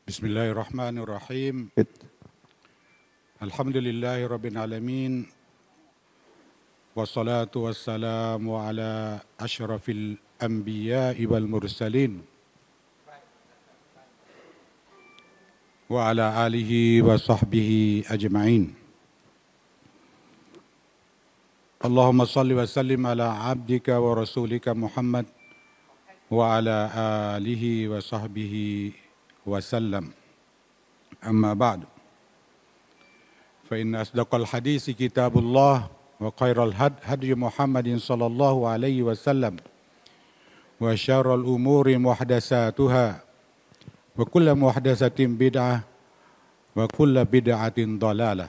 بسم الله الرحمن الرحيم الحمد لله رب العالمين والصلاة والسلام على أشرف الأنبياء والمرسلين وعلى آله وصحبه أجمعين اللهم صل وسلم على عبدك ورسولك محمد وعلى آله وصحبه وسلم أما بعد فإن أصدق الحديث كتاب الله وخير الهدي محمد صلى الله عليه وسلم وشر الأمور محدثاتها وكل محدثة بدعة وكل بدعة ضلالة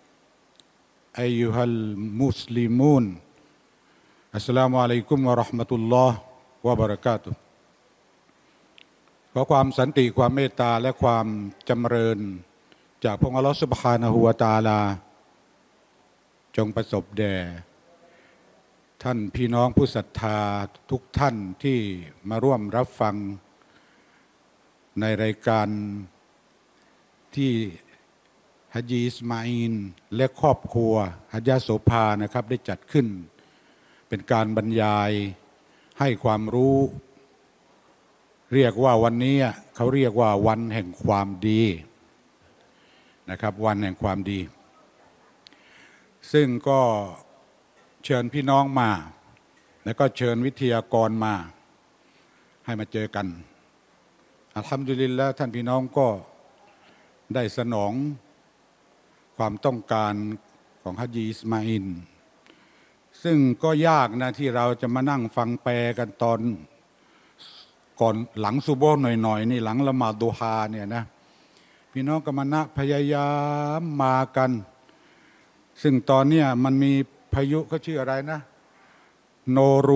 أيها المسلمون السلام عليكم ورحمة الله وبركاتهขอความสันติความเมตตาและความจำเริญจากพระองค์อัลเลาะห์ซุบฮานะฮูวะตะอาลาจงประสบแด่ท่านพี่น้องผู้ศรัทธาทุกท่านที่มาร่วมรับฟังในรายการที่ฮัจญีอิสมาอีลและครอบครัวฮัจญะห์โสภานะครับได้จัดขึ้นเป็นการบรรยายให้ความรู้เรียกว่าวันนี้เขาเรียกว่าวันแห่งความดีนะครับวันแห่งความดีซึ่งก็เชิญพี่น้องมาแล้วก็เชิญวิทยากรมาให้มาเจอกันอัลฮัมดุลิลละห์ท่านพี่น้องก็ได้สนองความต้องการของฮัจญีอิสมาอีลซึ่งก็ยากนะที่เราจะมานั่งฟังแปลกันตอนก่อนหลังซุบฮ์หน่อยๆนี่หลังละหมาดดุฮาเนี่ยนะพี่น้องก็มานะพยายามมากันซึ่งตอนนี้มันมีพายุเขาชื่ออะไรนะโน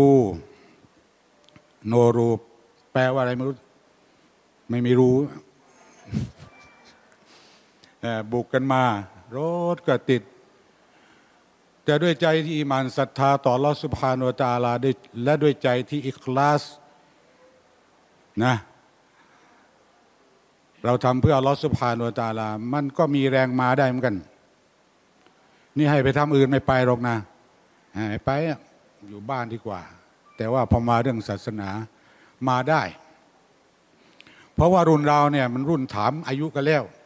รูแปลว่าอะไรไม่รู้ไม่รู้บุกกันมารถก็ติดแต่ด้วยใจที่อีหม่านศรัทธาต่ออัลเลาะห์ซุบฮานะฮูวะตะอาลาและด้วยใจที่อิคลาสนะเราทำเพื่ออัลเลาะห์ซุบฮานะฮูวะตะอาลามันก็มีแรงมาได้เหมือนกันนี่ให้ไปทำอื่นไม่ไปหรอกนะให้ไปอยู่บ้านดีกว่าแต่ว่าพอมาเรื่องศาสนามาได้เพราะว่ารุ่นเราเนี่ยมันรุ่นถามอายุกันแล้ว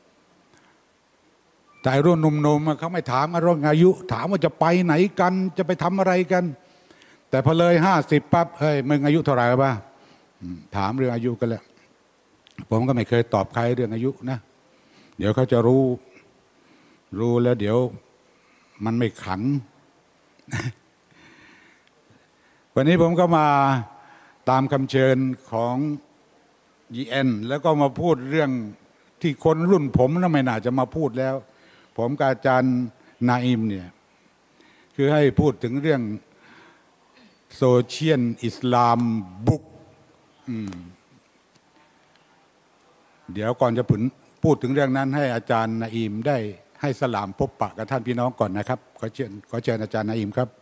แต่รุ่นหนุ่มๆเขาไม่ถามเรื่องอายุถามว่าจะไปไหนกันจะไปทำอะไรกันแต่พอเลย50ปั๊บเฮ้ยมึงอายุเท่าไหร่บ้างถามเรื่องอายุกันแล้วผมก็ไม่เคยตอบใครเรื่องอายุนะเดี๋ยวเขาจะรู้แล้วเดี๋ยวมันไม่ขัน วันนี้ผมก็มาตามคำเชิญของ UN แล้วก็มาพูดเรื่องที่คนรุ่นผมน่ะไม่น่าจะมาพูดแล้วผมกับอาจารย์นาอิมเนี่ยคือให้พูดถึงเรื่องโซเชียลอิสลามบุกเดี๋ยวก่อนจะพูดถึงเรื่องนั้นให้อาจารย์นาอิมได้ให้สลามพบปะกับท่านพี่น้องก่อนนะครับขอเชิญอาจารย์นาอิมครับ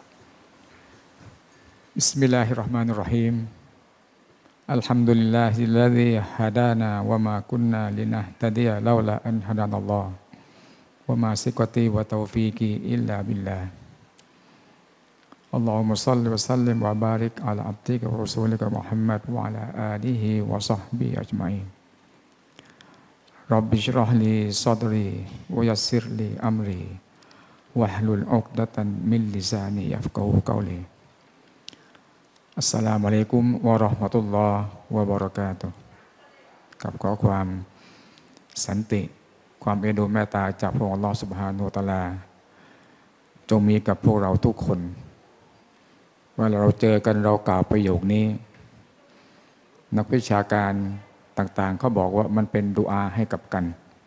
บิสมิลลาฮิรเราะห์มานิรเราะฮีมอัลฮัมดุลิลลาฮิลลซีฮะดานาวะมากุนนาลินะฮ์ตะดียะลาลาอันฮะดานัลลอฮ์วะมาซิกวะตีวะตอฟีกีอิลลาบิลลาห์อัลลอฮุมะศ็อลลิวะซัลลิมวะบาริกอะลาอับดิกะวะรอซูลิกะมุฮัมมัดวะอะลาอาลิฮิวะศอฮบิฮิอัจมัยน์ร็อบบิชเราะห์ลีซอดรีวะยัสซิรลีอัมรีวะฮลุลอุกดะตันมินลิซานียัฟกะฮูกอลีอัสสลามุอะลัยกุมวะเราะห์มะตุลลอฮ์วะบะเราะกาตุฮ์กับขอความสันติความเอ็นดูเมตตาจากพระองค์อัลเลาะห์ซุบฮานะฮูวะตะอาลาจงมีกับพวกเราทุกคนเวลาเราเจอกันเรากล่าวประโยคนี้นักวิชาการต่างๆเขาบอกว่ามันเป็นดุอาให้กับกัน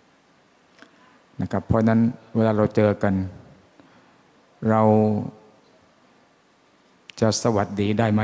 นะครับเพราะนั้นเวลาเราเจอกันเราจะสวัสดีได้ไหม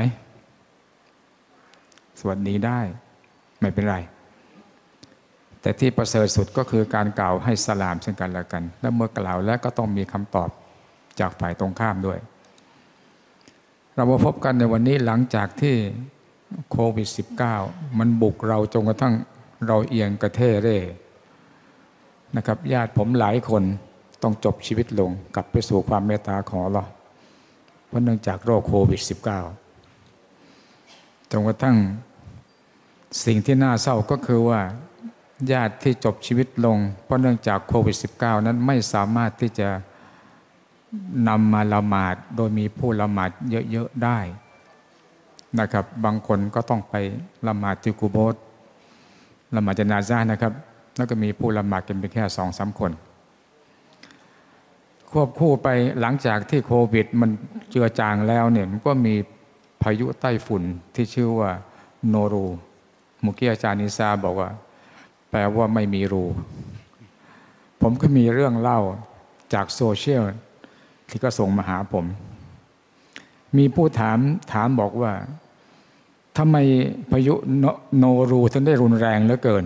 สวัสดีได้ไม่เป็นไรแต่ที่ประเสริฐสุดก็คือการกล่าวให้สลามซึ่งกันและกันและเมื่อกล่าวแล้วก็ต้องมีคำตอบจากฝ่ายตรงข้ามด้วยเรามาพบกันในวันนี้หลังจากที่ โควิด -19 มันบุกเราจนกระทั่งเราเอียงกระเท่เร่นะครับญาติผมหลายคนต้องจบชีวิตลงกลับไปสู่ความเมตตาของอัลเลาะห์เพราะเนื่องจากโรคโควิด -19 จนกระทั่งสิ่งที่น่าเศร้าก็คือว่าญาติที่จบชีวิตลงเพราะเนื่องจากโควิด -19 นั้นไม่สามารถที่จะนำมาละหมาดโดยมีผู้ละหมาดเยอะๆได้นะครับบางคนก็ต้องไปละหมาดที่กุโบร์ละหมาดญะนาซะห์นะครับแล้วก็มีผู้ละหมาดกันเพียงแค่ 2-3 คนควบคู่ไปหลังจากที่โควิดมันเจือจางแล้วเนี่ยมันก็มีพายุไต้ฝุ่นที่ชื่อว่าโนรูเมื่อกี้อาจารย์นิซาบอกว่าแปลว่าไม่มีรูผมก็มีเรื่องเล่าจากโซเชียลที่ก็ส่งมาหาผมมีผู้ถามบอกว่าทำไมพายุโนรูถึงได้รุนแรงเหลือเกิน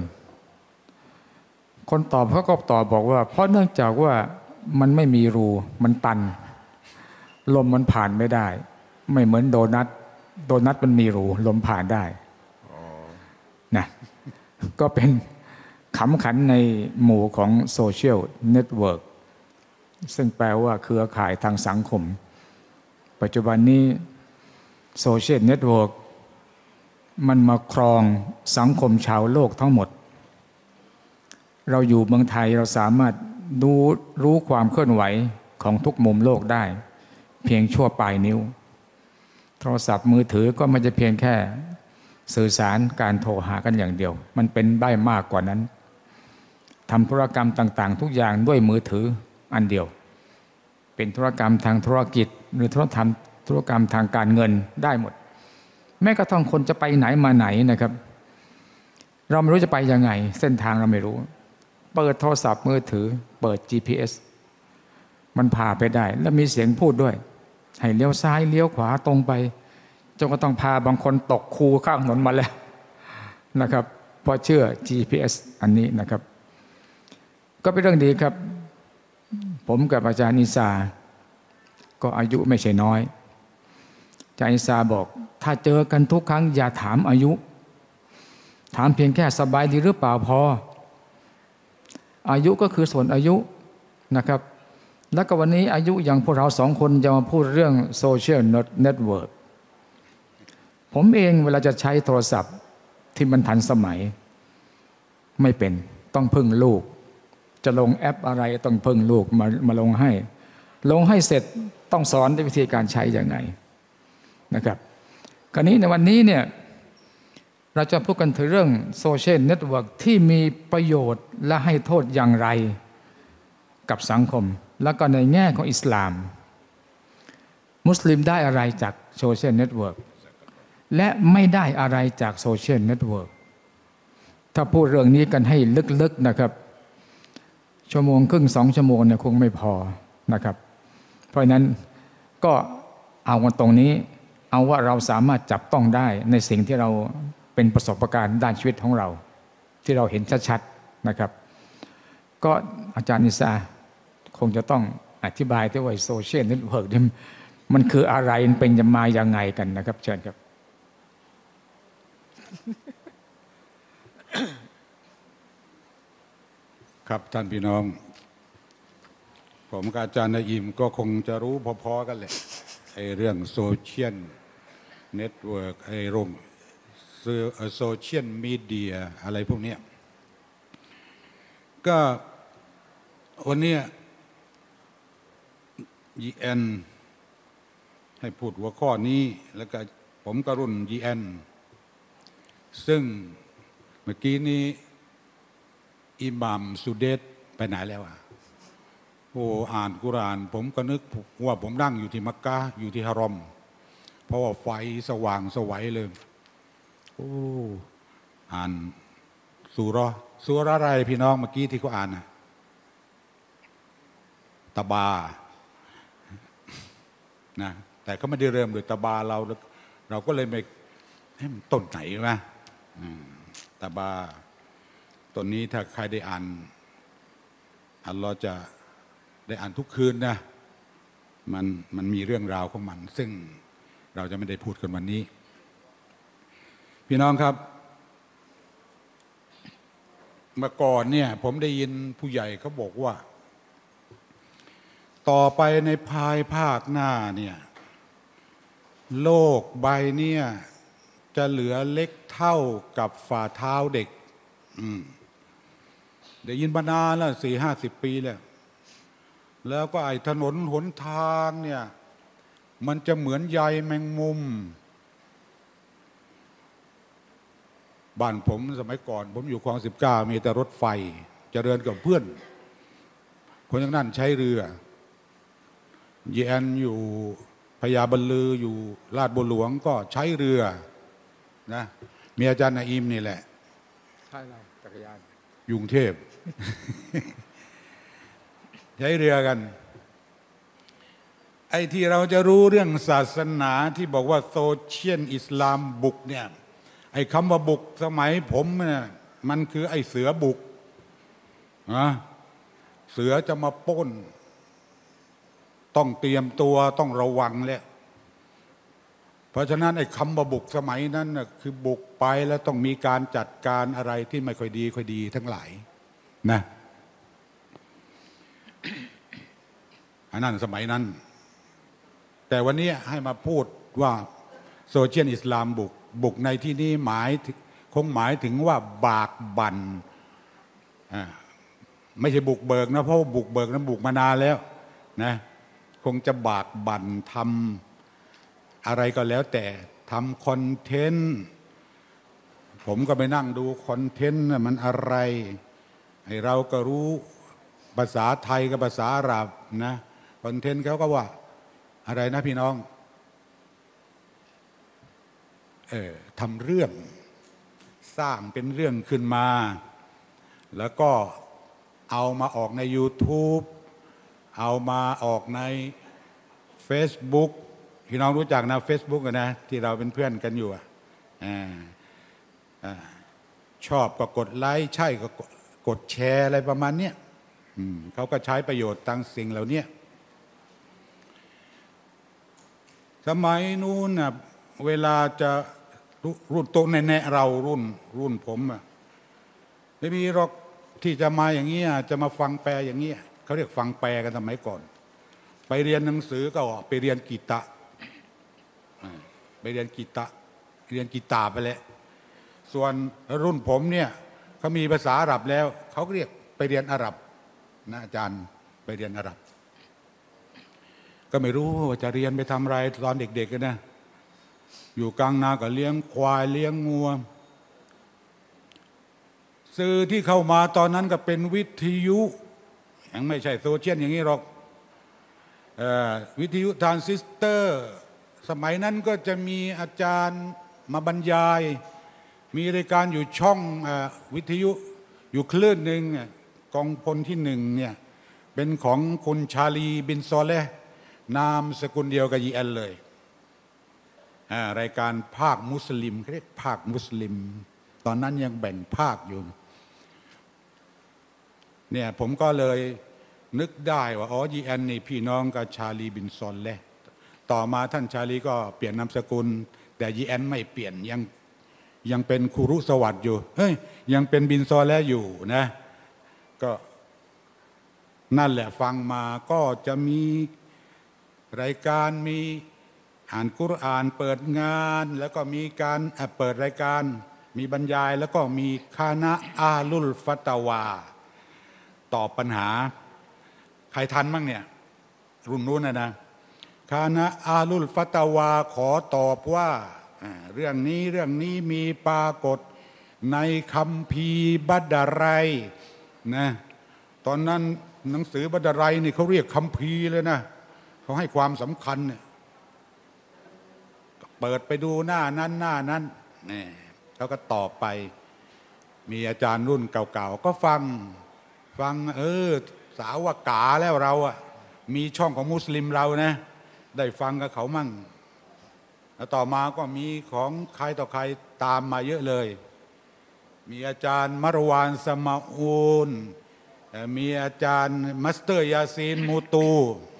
คนตอบเขาก็ตอบบอกว่าเพราะเนื่องจากว่ามันไม่มีรูมันตันลมมันผ่านไม่ได้ไม่เหมือนโดนัทมันมีรูลมผ่านได้นะก็เป็นขำขันในหมู่ของโซเชียลเน็ตเวิร์กซึ่งแปลว่าเครือข่ายทางสังคมปัจจุบันนี้โซเชียลเน็ตเวิร์กมันมาครองสังคมชาวโลกทั้งหมดเราอยู่เมืองไทยเราสามารถรู้ความเคลื่อนไหวของทุกมุมโลกได้เพียงชั่วปลายนิ้วโทรศัพท์มือถือก็ไม่ใช่เพียงแค่สื่อสารการโทรหากันอย่างเดียวมันเป็นได้มากกว่านั้นทำธุรกรรมต่างๆทุกอย่างด้วยมือถืออันเดียวเป็นธุรกรรมทางธุรกิจหรือธุรกรรมทางการเงินได้หมดแม้กระทั่งคนจะไปไหนมาไหนนะครับเราไม่รู้จะไปยังไงเส้นทางเราไม่รู้เปิดโทรศัพท์มือถือเปิด GPS มันพาไปได้แล้วมีเสียงพูดด้วยให้เลี้ยวซ้ายเลี้ยวขวาตรงไปจนก็ต้องพาบางคนตกคูข้างถนนมาแล้วนะครับเพราะเชื่อ GPS อันนี้นะครับก็เป็นเรื่องดีครับผมกับอาจารย์นิสาก็อายุไม่ใช่น้อยอาจารย์นิสาบอกถ้าเจอกันทุกครั้งอย่าถามอายุถามเพียงแค่สบายดีหรือเปล่าพออายุก็คือส่วนอายุนะครับแล้วก็วันนี้อายุอย่างพวกเรา2 คนจะมาพูดเรื่องโซเชียลเน็ตเวิร์กผมเองเวลาจะใช้โทรศัพท์ที่มันทันสมัยไม่เป็นต้องพึ่งลูกจะลงแอปอะไรต้องพึ่งลูกมาลงให้เสร็จต้องสอนวิธีการใช้อย่างไรนะครับคราวนี้ในวันนี้เนี่ยเราจะพูดกันถึงเรื่องโซเชียลเน็ตเวิร์กที่มีประโยชน์และให้โทษอย่างไรกับสังคมแล้วก็ในแง่ของอิสลามมุสลิมได้อะไรจากโซเชียลเน็ตเวิร์กและไม่ได้อะไรจากโซเชียลเน็ตเวิร์กถ้าพูดเรื่องนี้กันให้ลึกๆนะครับ1 ชั่วโมงครึ่ง 2 ชั่วโมงเนี่ยคงไม่พอนะครับเพราะฉะนั้นก็เอากันตรงนี้เอาว่าเราสามารถจับต้องได้ในสิ่งที่เราเป็นประสบการณ์ด้านชีวิตของเราที่เราเห็นชัดๆนะครับก็อาจารย์นิสาคงจะต้องอธิบายที่ว่าโซเชียลเน็ตเวิร์กมันคืออะไรมันเป็นมาอย่างไงกันนะครับเชิญครับครับท่านพี่น้องผมกับอาจารย์นอิมก็คงจะรู้พอๆกันแหละไอ้เรื่องโซเชียลเน็ตเวิร์กไอ้โซเชียลมีเดียอะไรพวกนี้ก็วันนี้ UN ให้พูดหัวข้อนี้แล้วก็ผมก็รุ่น UN ซึ่งเมื่อกี้นี้อิหม่ามสุเดชไปไหนแล้วอ่ะโอ้อ่านกุรอานผมก็นึกว่าผมนั่งอยู่ที่มักกะห์อยู่ที่ฮารอมเพราะว่าไฟสว่างสวัยเลยโอ้อ่านซูเราะห์อะไรพี่น้องเมื่อกี้ที่เขาอ่านนะตะบานะแต่เขาไม่ได้เริ่มด้วยตะบาเราก็เลยไม่ต้นไหนวะตะบาต้นนี้ถ้าใครได้อ่านอัลลอฮ์จะได้อ่านทุกคืนนะมันมีเรื่องราวของมันซึ่งเราจะไม่ได้พูดกันวันนี้พี่น้องครับเมื่อก่อนเนี่ยผมได้ยินผู้ใหญ่เขาบอกว่าต่อไปในภายภาคหน้าเนี่ยโลกใบเนี่ยจะเหลือเล็กเท่ากับฝ่าเท้าเด็กได้ยินมานานแล้ว40-50 ปีแล้วก็ไอ้ถนนหนทางเนี่ยมันจะเหมือนใยแมงมุมบ้านผมสมัยก่อนผมอยู่คลอง19มีแต่รถไฟเจริญกับเพื่อนคนอย่างนั้นใช้เรือเยนอยู่พญาบรรลืออยู่ลาดบัวหลวงก็ใช้เรือนะมีอาจารย์นาอิมนี่แหละใช่เลยจักรยานกรุงเทพ ใช้เรือกันไอ้ที่เราจะรู้เรื่องศาสนาที่บอกว่าโซเชียลอิสลามบุกเนี่ยไอ้คำว่าบุกสมัยผมเนี่ยมันคือไอ้เสือบุกนะเสือจะมาปล้นต้องเตรียมตัวต้องระวังแหละเพราะฉะนั้นไอ้คำว่าบุกสมัยนั้นน่ะคือบุกไปแล้วต้องมีการจัดการอะไรที่ไม่ค่อยดีทั้งหลายนะอันนั้นสมัยนั้นแต่วันนี้ให้มาพูดว่าโซเชียลอิสลามบุกในที่นี้คงหมายถึงว่าบากบั่นไม่ใช่บุกเบิกนะเพราะบุกเบิกนั้นบุกมานานแล้วนะคงจะบากบั่นทำอะไรก็แล้วแต่ทำคอนเทนต์ผมก็ไปนั่งดูคอนเทนต์มันอะไรให้เราก็รู้ภาษาไทยกับภาษาอาหรับนะคอนเทนต์เขาก็ว่าอะไรนะพี่น้องทำเรื่องสร้างเป็นเรื่องขึ้นมาแล้วก็เอามาออกใน YouTube เอามาออกใน Facebook พี่น้องรู้จักนะ Facebook นะที่เราเป็นเพื่อนกันอยู่ชอบก็กดไลค์ใช่ก็กดแชร์อะไรประมาณเนี้ยเขาก็ใช้ประโยชน์ต่างสิ่งเหล่านี้สมัยนู้นน่ะเวลาจะรุ่นโตแน่ๆเรารุ่นผมไม่มีหรอกที่จะมาอย่างนี้จะมาฟังแปลอย่างนี้เขาเรียกฟังแปลกันสมัยก่อนไปเรียนหนังสือก็ไปเรียนกีตะไปเรียนกีตะเรียนกีตาร์ไปแล้วส่วนรุ่นผมเนี่ยเขามีภาษาอาหรับแล้วเขาเรียกไปเรียนอาหรับนะอาจารย์ไปเรียนอาหรับก็ไม่รู้ว่าจะเรียนไปทำอะไรตอนเด็กๆกันนะอยู่กลางนาก็เลี้ยงควายเลี้ยงงัวสื่อที่เข้ามาตอนนั้นก็เป็นวิทยุยังไม่ใช่โซเชียลอย่างนี้หรอกวิทยุทรานซิสเตอร์สมัยนั้นก็จะมีอาจารย์มาบรรยายมีรายการอยู่ช่องวิทยุอยู่คลื่นหนึ่งกองพลที่1เนี่ยเป็นของคุณชาลีบินซอเลห์นามสกุลเดียวกับยีแอนเลยรายการภาคมุสลิมเรียกภาคมุสลิมตอนนั้นยังแบ่งภาคอยู่เนี่ยผมก็เลยนึกได้ว่ายีแอนนี่พี่น้องกับชาลีบินซอเลห์ต่อมาท่านชาลีก็เปลี่ยนนามสกุลแต่ยีแอนไม่เปลี่ยนยังเป็นคุรุสวัสดิ์อยู่ยังเป็นบินซอเลห์อยู่นะก็นั่นแหละฟังมาก็จะมีรายการมีอ่านกุรอานเปิดงานแล้วก็มีการเปิดรายการมีบรรยายแล้วก็มีคณะอาลุลฟัตวาตอบปัญหาใครทันบ้างเนี่ยรุ่นนู้นนะคณะอาลุลฟัตวาขอตอบว่าเรื่องนี้มีปรากฏในคัมภีร์บัดดารัยนะตอนนั้นหนังสือบัดดารัยนี่เขาเรียกคัมภีร์เลยนะเขาให้ความสำคัญเนี่ยเปิดไปดูหน้านั้นนี่เขาก็ตอบไปมีอาจารย์รุ่นเก่าๆก็ฟังสาวกาแล้วเรามีช่องของมุสลิมเรานะได้ฟังกับเขามั่งแล้วต่อมาก็มีของใครต่อใครตามมาเยอะเลยมีอาจารย์มารวานสมาอูนมีอาจารย์มัสเตอร์ยาซีนมูตู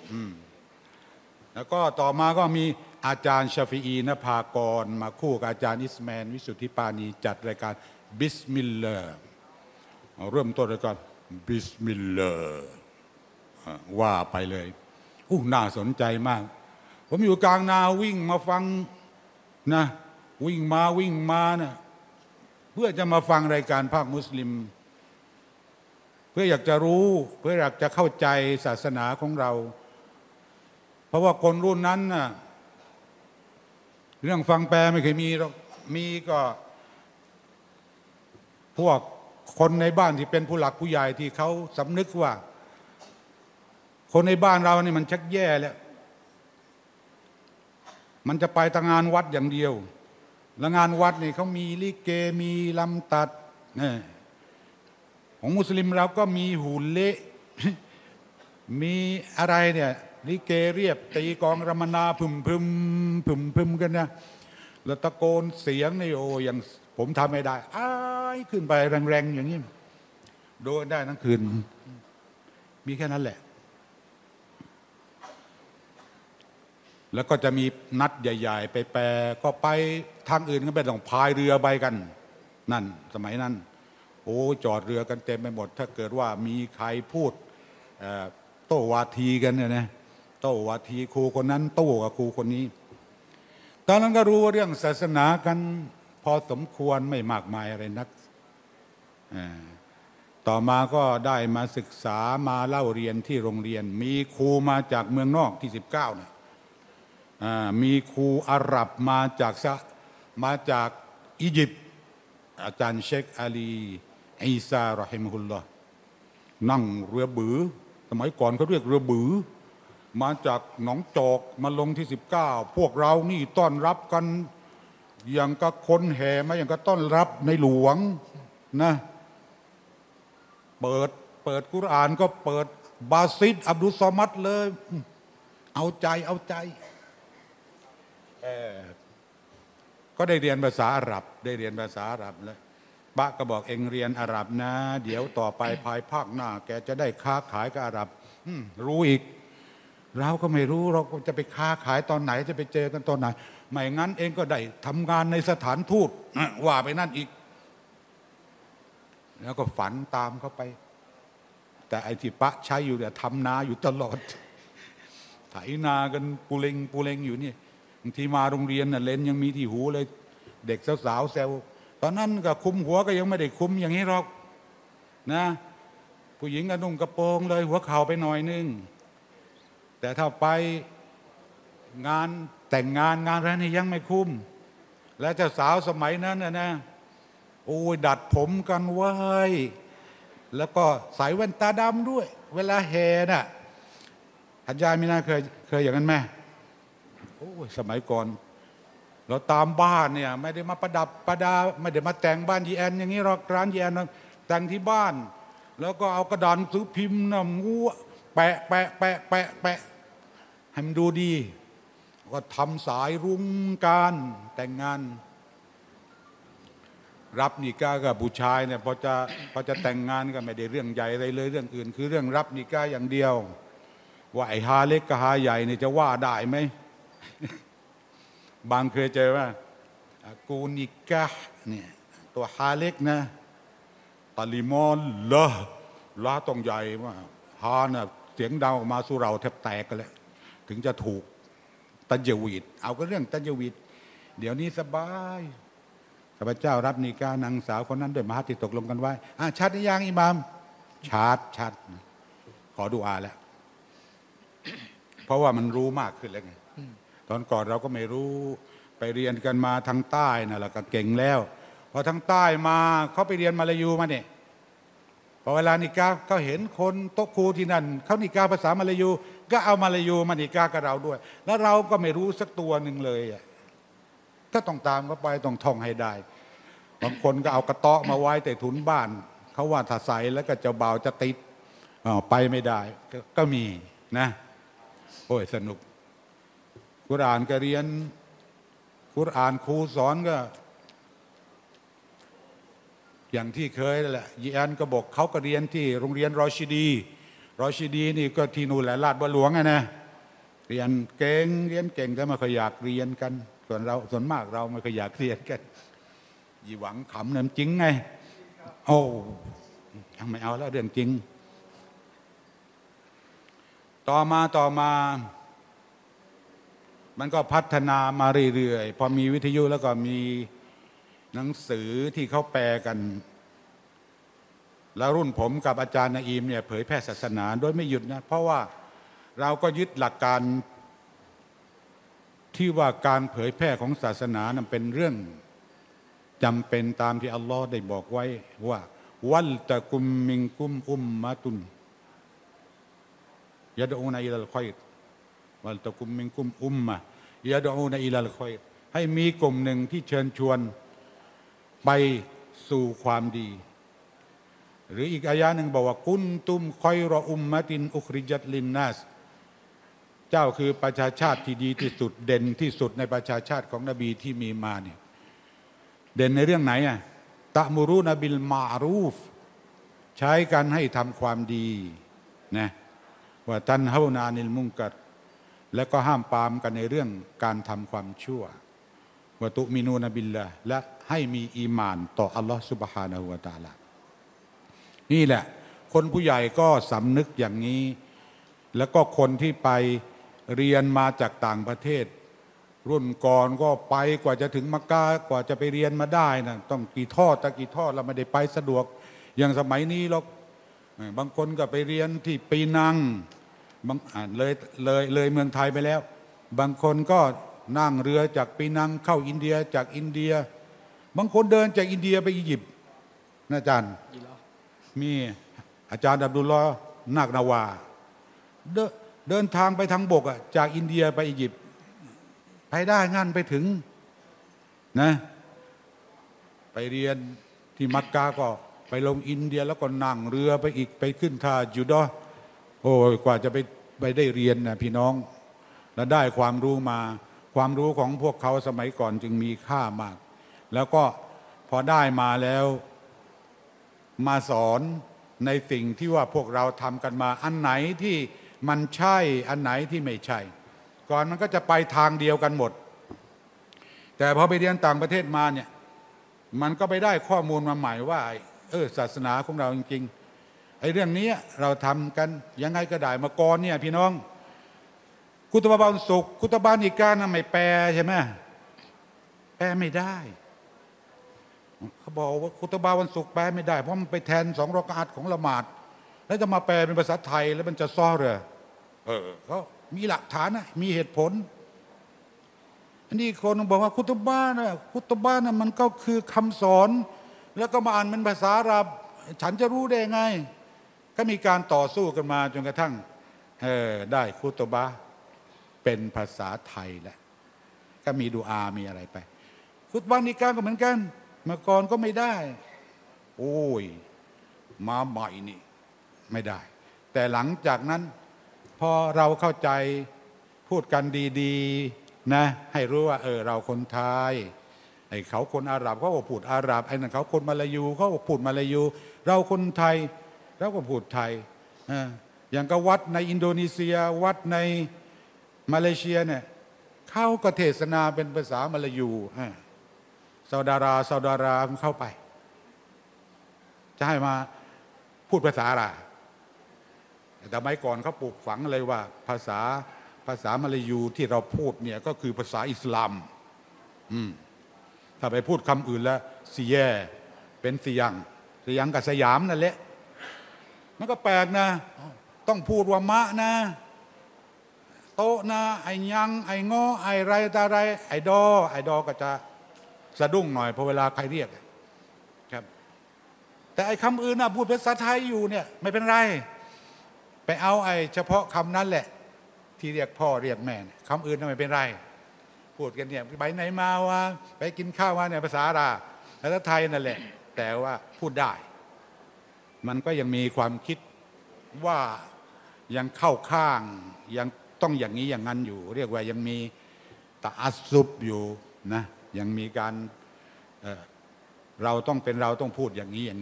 แล้วก็ต่อมาก็มีอาจารย์ชาฟีอีนภากรมาคู่กับอาจารย์อิสแมนวิสุทธิปานีจัดรายการบิสมิลลาห์เริ่มต้นด้วยกันบิสมิลลาห์ว่าไปเลยน่าสนใจมากผมอยู่กลางนาวิ่งมาฟังนะวิ่งมานะเพื่อจะมาฟังรายการภาคมุสลิมเพื่ออยากจะรู้เพื่ออยากจะเข้าใจศาสนาของเราเพราะว่าคนรุ่นนั้นน่ะเรื่องฟังแปลไม่เคยมีหรอกมีก็พวกคนในบ้านที่เป็นผู้หลักผู้ใหญ่ที่เขาสำนึกว่าคนในบ้านเรานี่มันชักแย่แล้วมันจะไปแต่งานวัดอย่างเดียวแล้วงานวัดนี่เขามีลิเกมีลำตัดเนี่ยของมุสลิมเราก็มีหูเละมีอะไรเนี่ยลิเกเรียบตีกองรำมนาพึมกันนะแล้วตะโกนเสียงนี่โอ้ยังผมทำไม่ได้อ้ายขึ้นไปแรงๆอย่างนี้โดนได้ทั้งคืนมีแค่นั้นแหละแล้วก็จะมีนัดใหญ่ๆไปแปรก็ไปทางอื่นก็ไปต้องพายเรือไปกันนั่นสมัยนั้นโอ้จอดเรือกันเต็มไปหมดถ้าเกิดว่ามีใครพูดโต้วาทีกันเนี่ยนะโต้วาทีครูคนนั้นโต้กับครูคนนี้ตอนนั้นก็รู้ว่าเรื่องศาสนากันพอสมควรไม่มากมายอะไรนักต่อมาก็ได้มาศึกษามาเล่าเรียนที่โรงเรียนมีครูมาจากเมืองนอกที่19เนี่ยมีครูอาหรับมาจากอียิปต์อาจารย์เชคอาลีอีซารอฮิมฮุลลอฮ์นั่งเรือบือสมัยก่อนเขาเรียกเรือบือมาจากหนองจอกมาลงที่19พวกเรานี่ต้อนรับกันอย่างกับคนแห่มาอย่างกับต้อนรับในหลวงนะเปิดกุรอานก็เปิดบาซิดอับดุลซอมัดเลยเอาใจก็ได้เรียนภาษาอาหรับแล้วบะก็บอกเองเรียนอาหรับนะเดี๋ยวต่อไปภายภาคหน้าแกจะได้ค้าขายกับอาหรับรู้อีกเราก็ไม่รู้เราก็จะไปค้าขายตอนไหนจะไปเจอกันตอนไหนไม่งั้นเองก็ได้ทำงานในสถานทูตว่าไปนั่นอีกแล้วก็ฝันตามเขาไปแต่ไอ้ที่ปะใช้อยู่เนี่ยทำนาอยู่ตลอดไถนากันปูเลงอยู่นี่บางทีมาโรงเรียนน่ะเลนยังมีที่หูเลยเด็กสาวๆแซวตอนนั้นก็คุมหัวก็ยังไม่ได้คุมอย่างนี้หรอกนะผู้หญิงก็นุ่งกระโปรงเลยหัวเข่าไปหน่อยนึงแต่ถ้าไปงานแต่งงานอะไรนี่ยังไม่คุมและเจ้าสาวสมัยนั้นนะโอ้ยดัดผมกันไว้แล้วก็ใส่แว่นตาดำด้วยเวลาแห่น่ะหัดยายไม่น่าเคยอย่างนั้นไหมโอ้ยสมัยก่อนเราตามบ้านเนี่ยไม่ได้มาประดับประดาไม่ได้มาแต่งบ้านยีแอนอย่างนี้หรอกร้านยีแอนแต่งที่บ้านแล้วก็เอากระดานซื้อพิมพ์น่ะงูแปะให้มันดูดีก็ทำสายรุ้งการแต่งงานรับนิกากับผู้ชายเนี่ยพอจะแต่งงานก็ไม่ได้เรื่องใหญ่อะไรเลยเรื่องอื่นคือเรื่องรับนิกาอย่างเดียวว่าไอ้ฮาเล็กกับฮาใหญ่เนี่ยจะว่าได้ไหม บางเคยเจอว่ากูนิกาเนี่ยตัวฮาเล็กนะตาลิมอนละต้องใหญ่ว่าฮาเนี่ยเสียงดังออกมาสู้เราแทบแตกกันแล้วถึงจะถูกตัญญวีดเอาก็เรื่องตัญญวีดเดี๋ยวนี้สบายข้าพเจ้ารับนิกานางสาวคนนั้นด้วยมหาที่ตกลงกันไว้ชัดหรือยังอิหม่ามชัดขอดุอาแล้ว เพราะว่ามันรู้มากขึ้นแล้วไงตอนก่อนเราก็ไม่รู้ไปเรียนกันมาทางใต้น่ะแล้วก็เก่งแล้วพอทางใต้มาเขาไปเรียนมาลายูมาเนี่ยพอเวลานิกาก็เห็นคนโต๊ะครูที่นั่นเขานิกาภาษามาลายูก็เอามาลายูมานิกากับเราด้วยแล้วเราก็ไม่รู้สักตัวหนึ่งเลยก็ต้องตามเขาไปต้องท่องให้ได้บางคนก็เอากระเตาะมาไว้แต่ถุนบ้านเขาว่าถ้าใส่แล้วก็เจ้าบ่าวจะติดไปไม่ได้ก็มีนะโอ้ยสนุกกุรอานก็เรียนกุรอานครูสอนก็อย่างที่เคยแหละยีแอนก็บอกเขาก็เรียนที่โรงเรียนรอชิดีนี่ก็ที่นู่นแหละลาดบัวหลวงนะเรียนเก่งแต่ไม่ค่อยอยากเรียนกันส่วนมากเราไม่ค่อยอยากเรียนกันยี่หวังขำน้ำจริงไงโอ้ไม่เอาแล้วเรื่องจริงต่อมามันก็พัฒนามาเรื่อยๆพอมีวิทยุแล้วก็มีหนังสือที่เขาแปลกันแล้วรุ่นผมกับอาจารย์นาอิมเนี่ยเผยแพร่ศาสนาโดยไม่หยุดนะเพราะว่าเราก็ยึดหลักการที่ว่าการเผยแพร่ของศาสนานั้นเป็นเรื่องจำเป็นตามที่อัลลอฮ์ได้บอกไว้ว่าวัลตะกุมมิงกุมอุมมะตุนยะดอูนะอิลัลค็อยรวัลตะกุมมิงกุมอุมมะยะดอูนะอิลัลค็อยรให้มีกลุ่มหนึ่งที่เชิญชวนไปสู่ความดีหรืออีกอายะหนึ่งบอกว่ากุนตุมค็อยรออุมมะตินอุคริจัตลินนัสเจ้าคือประชาชาติที่ดีที่สุดเด่นที่สุดในประชาชาติของนบีที่มีมาเนี่ยเด่นในเรื่องไหนอ่ะตะมุรุนบิลมารูฟใช้กันให้ทำความดีนะว่าตันฮาวนานิลมุงกัรและก็ห้ามปรามกันในเรื่องการทำความชั่วว่าตุมินูนบิลละและให้มีอีหม่านต่ออัลลอฮฺซุบฮานะฮูวะตะอาลานี่แหละคนผู้ใหญ่ก็สำนึกอย่างนี้แล้วก็คนที่ไปเรียนมาจากต่างประเทศรุ่นก่อนก็ไปกว่าจะถึงมักกะห์กว่าจะไปเรียนมาได้นะต้องกี่ทอดเราไม่ได้ไปสะดวกอย่างสมัยนี้หรอกบางคนก็ไปเรียนที่ปีนังบางเลยเมืองไทยไปแล้วบางคนก็นั่งเรือจากปีนังเข้าอินเดียจากอินเดียบางคนเดินจากอินเดียไปอียิปต์นะอาจารย์มีอาจารย์อับดุลลอฮ์นาคนาวาเดินทางไปทางบกจากอินเดียไปอียิปต์ไปได้งั้นไปถึงนะไปเรียนที่มักกะห์ก็ไปลงอินเดียแล้วก็นั่งเรือไปอีกไปขึ้นท่าจุดอโอ้ยกว่าจะไปได้เรียนนะพี่น้องแล้วได้ความรู้มาความรู้ของพวกเขาสมัยก่อนจึงมีค่ามากแล้วก็พอได้มาแล้วมาสอนในสิ่งที่ว่าพวกเราทำกันมาอันไหนที่มันใช่อันไหนที่ไม่ใช่ก่อนมันก็จะไปทางเดียวกันหมดแต่พอไปเรียนต่างประเทศมาเนี่ยมันก็ไปได้ข้อมูลมาใหม่ว่าศาสนาของเราจริงๆไอ้เรื่องนี้เราทำกันยังไงก็ได้มาก่อนเนี่ยพี่น้องกุตบะบานสุขกุตบะนิกานะไม่แปลใช่ไหมแปลไม่ได้เขาบอกว่ากุตบะวันศุกร์แปลไม่ได้เพราะมันไปแทน2 รอกะอัตของละหมาดแล้วจะมาแปลเป็นภาษาไทยแล้วมันจะซ้อเหรอเขามีหลักฐานนะมีเหตุผลอันนี้คนบอกว่ากุตบะนะมันก็คือคำสอนแล้วก็มาอ่านเป็นภาษาอาหรับฉันจะรู้ได้ไงก็มีการต่อสู้กันมาจนกระทั่งได้กุตบะเป็นภาษาไทยแล้วก็มีดูอามีอะไรไปกุตบะนิกาก็เหมือนกันเมื่อก่อนก็ไม่ได้โอ้ยมาใหม่นี่ไม่ได้แต่หลังจากนั้นพอเราเข้าใจพูดกันดีๆนะให้รู้ว่าเราคนไทยไอ้เขาคนอาหรับเขาก็พูดอาหรับไอ้นั่นเขาคนมาลายูเขาก็พูดมาลายูเราคนไทยเราก็พูดไทยอย่างกับวัดในอินโดนีเซียวัดในมาเลเซียเนี่ยเขาก็เทศนาเป็นภาษามาลายูซาอุดาราเข้าไปจะให้มาพูดภาษาอะไรแต่สมัยก่อนเขาปลูกฝังเลยว่าภาษามาลายูที่เราพูดเนี่ยก็คือภาษาอิสลามถ้าไปพูดคำอื่นแล้วซีแย่เป็นสยังกับสยามนั่นแหละมันก็แปลกนะต้องพูดว่ามะนะโตนะไอ้ยังไอ้งอไอ้ไรตาไรไอ้ดอก็จะสะดุ้งหน่อยพอเวลาใครเรียกครับแต่ไอ้คำอื่นนะพูดภาษาไทยอยู่เนี่ยไม่เป็นไรไปเอาไอ้เฉพาะคำนั้นแหละที่เรียกพ่อเรียกแม่คำอื่นไม่เป็นไรพูดกันเนี่ยไปไหนมาวะไปกินข้าวมาเนี่ยภาษาอะไรภาษาไทยนั่นแหละแต่ว่าพูดได้มันก็ยังมีความคิดว่ายังเข้าข้างยังต้องอย่างนี้อย่างนั้นอยู่เรียกว่ายังมีตะอัสซุบอยู่นะยังมีการเราต้องเป็นเราต้องพูดอย่างนี้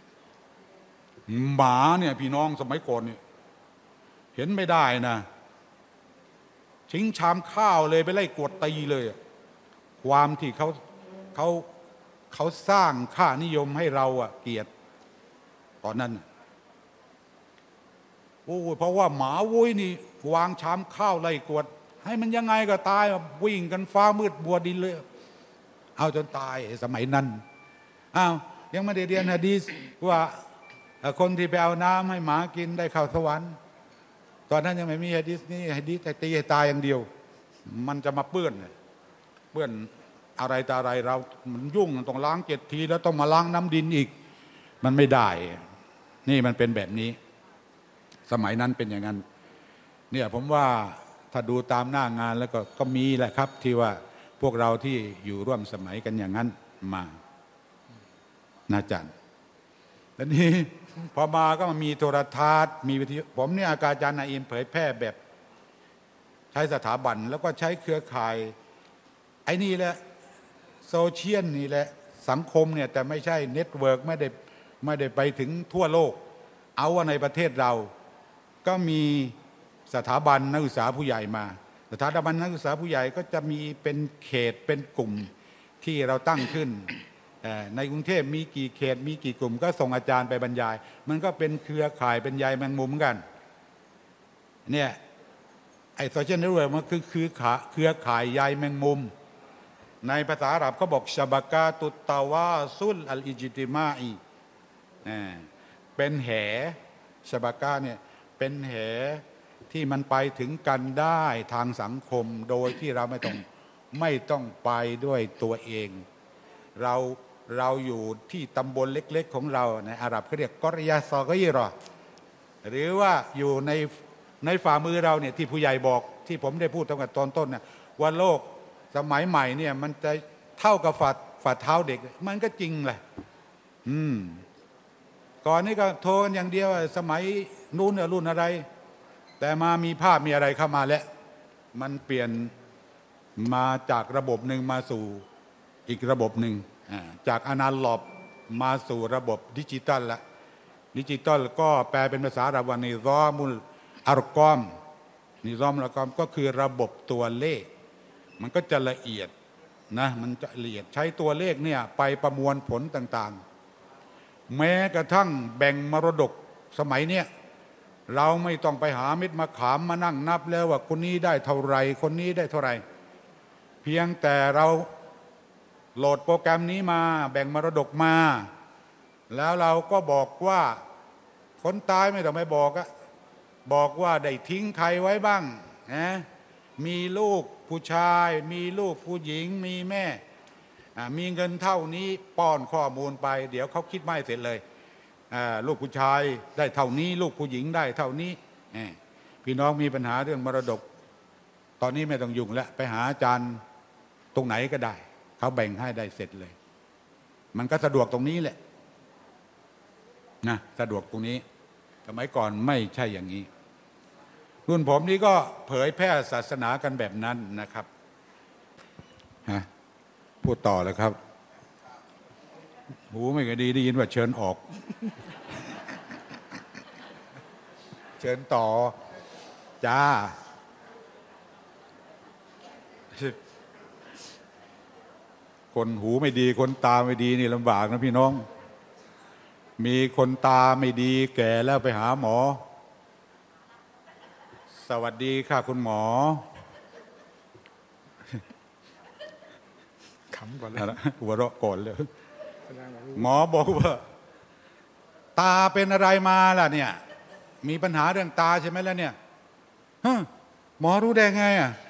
หมาเนี่ยพี่น้องสมัยก่อนเนี่ยเห็นไม่ได้นะชิงชามข้าวเลยไปไล่กวดตีเลยความที่เขาสร้างค่านิยมให้เราเกลียดตอนนั้นโอ้เพราะว่าหมาวุ้ยนี่วางชามข้าวไล่กวดให้มันยังไงก็ตายวิ่งกันฟ้ามืดบัวดินเลยเอาจนตายสมัยนั้นอ้าวยังไม่ได้เรียนหะดีษว่าคนที่ไปเอาน้ำให้หมากินได้เข้าสวรรค์ตอนนั้นยังไม่มีหะดีษนี่หะดีษแต่ตีให้ตายอย่างเดียวมันจะมาเปื้อนอะไรแต่อะไรเรามันยุ่งต้องล้าง7 ทีแล้วต้องมาล้างน้ำดินอีกมันไม่ได้นี่มันเป็นแบบนี้สมัยนั้นเป็นอย่างนั้นเนี่ยผมว่าถ้าดูตามหน้างานแล้วก็มีแหละครับที่ว่าพวกเราที่อยู่ร่วมสมัยกันอย่างนั้นมานะจันแล้วนี้พอมาก็มีโทรทัศน์มีวิทยุผมเนี่ยอาจารย์นาอิมเผยแพร่แบบใช้สถาบันแล้วก็ใช้เครือข่ายไอ้นี่แหละโซเชียลนี่แหละสังคมเนี่ยแต่ไม่ใช่เน็ตเวิร์กไม่ได้ไปถึงทั่วโลกเอาว่าในประเทศเราก็มีสถาบันนักศึกษาผู้ใหญ่มาสถาบันนักศึกษาผู้ใหญ่ก็จะมีเป็นเขตเป็นกลุ่มที่เราตั้งขึ้นในกรุงเทพมีกี่เขตมีกี่กลุ่มก็ส่งอาจารย์ไปบรรยายมันก็เป็นเครือข่ายเป็นใยแมงมุมกันเนี่ยไอ้โซเชียลเน็ตเวิร์กมันคือเครือข่ายใยแมงมุมในภาษาอาหรับเขาบอกชะบากาตุตตาวาซุลอัลอิจิติมาอีเป็นแหชะบากาเนี่ยเป็นแหที่มันไปถึงกันได้ทางสังคมโดยที่เราไม่ต้องไปด้วยตัวเองเราอยู่ที่ตำบลเล็กๆของเราในอาหรับเขาเรียกกอริยาซอกีรอหรือว่าอยู่ในฝ่ามือเราเนี่ยที่ผู้ใหญ่บอกที่ผมได้พูดตั้งแต่ตอนต้นนะว่าโลกสมัยใหม่เนี่ยมันจะเท่ากับฝ่าเท้าเด็กมันก็จริงแหละก่อนนี้ก็โทรกันอย่างเดียวสมัยนู้นเนี่ยรุ่นอะไรแต่มามีภาพมีอะไรเข้ามาแล้วมันเปลี่ยนมาจากระบบหนึ่งมาสู่อีกระบบหนึ่งจากอนาล็อกมาสู่ระบบดิจิตอลละดิจิตอลก็แปลเป็นภาษาอาหรับว่านิซอมุลอารกอมนิซอมุลอารกอมก็คือระบบตัวเลขมันก็จะละเอียดนะมันจะละเอียดใช้ตัวเลขเนี่ยไปประมวลผลต่างๆแม้กระทั่งแบ่งมรดกสมัยเนี้ยเราไม่ต้องไปหาเม็ดมะขามมานั่งนับแล้วว่าคนนี้ได้เท่าไรคนนี้ได้เท่าไรเพียงแต่เราโหลดโปรแกรมนี้มาแบ่งมรดกมาแล้วเราก็บอกว่าคนตายไม่ต้องไปบอกว่าได้ทิ้งใครไว้บ้างนะมีลูกผู้ชายมีลูกผู้หญิงมีแม่มีเงินเท่านี้ป้อนข้อมูลไปเดี๋ยวเขาคิดไม่เสร็จเลยลูกผู้ชายได้เท่านี้ลูกผู้หญิงได้เท่านี้พี่น้องมีปัญหาเรื่องมรดกตอนนี้ไม่ต้องยุ่งแล้วไปหาอาจารย์ตรงไหนก็ได้เขาแบ่งให้ได้เสร็จเลยมันก็สะดวกตรงนี้แหละนะสะดวกตรงนี้สมัยก่อนไม่ใช่อย่างนี้รุ่นผมนี่ก็เผยแพร่ศาสนากันแบบนั้นนะครับพูดต่อเลยครับหูไม่ก็ดีได้ยินว่าเชิญออก เชิญต่อจ้าคนหูไม่ดีคนตาไม่ดีนี่ลำบากนะพี่น้องมีคนตาไม่ดีแก่แล้วไปหาหมอสวัสดีค่ะคุณหมอขำก่อนเลยหัวเราะก่อนเลยหมอบอกว่าตาเป็นอะไรมาล่ะเนี่ยมีปัญหาเรื่องตาใช่ไหมล่ะเนี่ยหมอรู้ได้ไง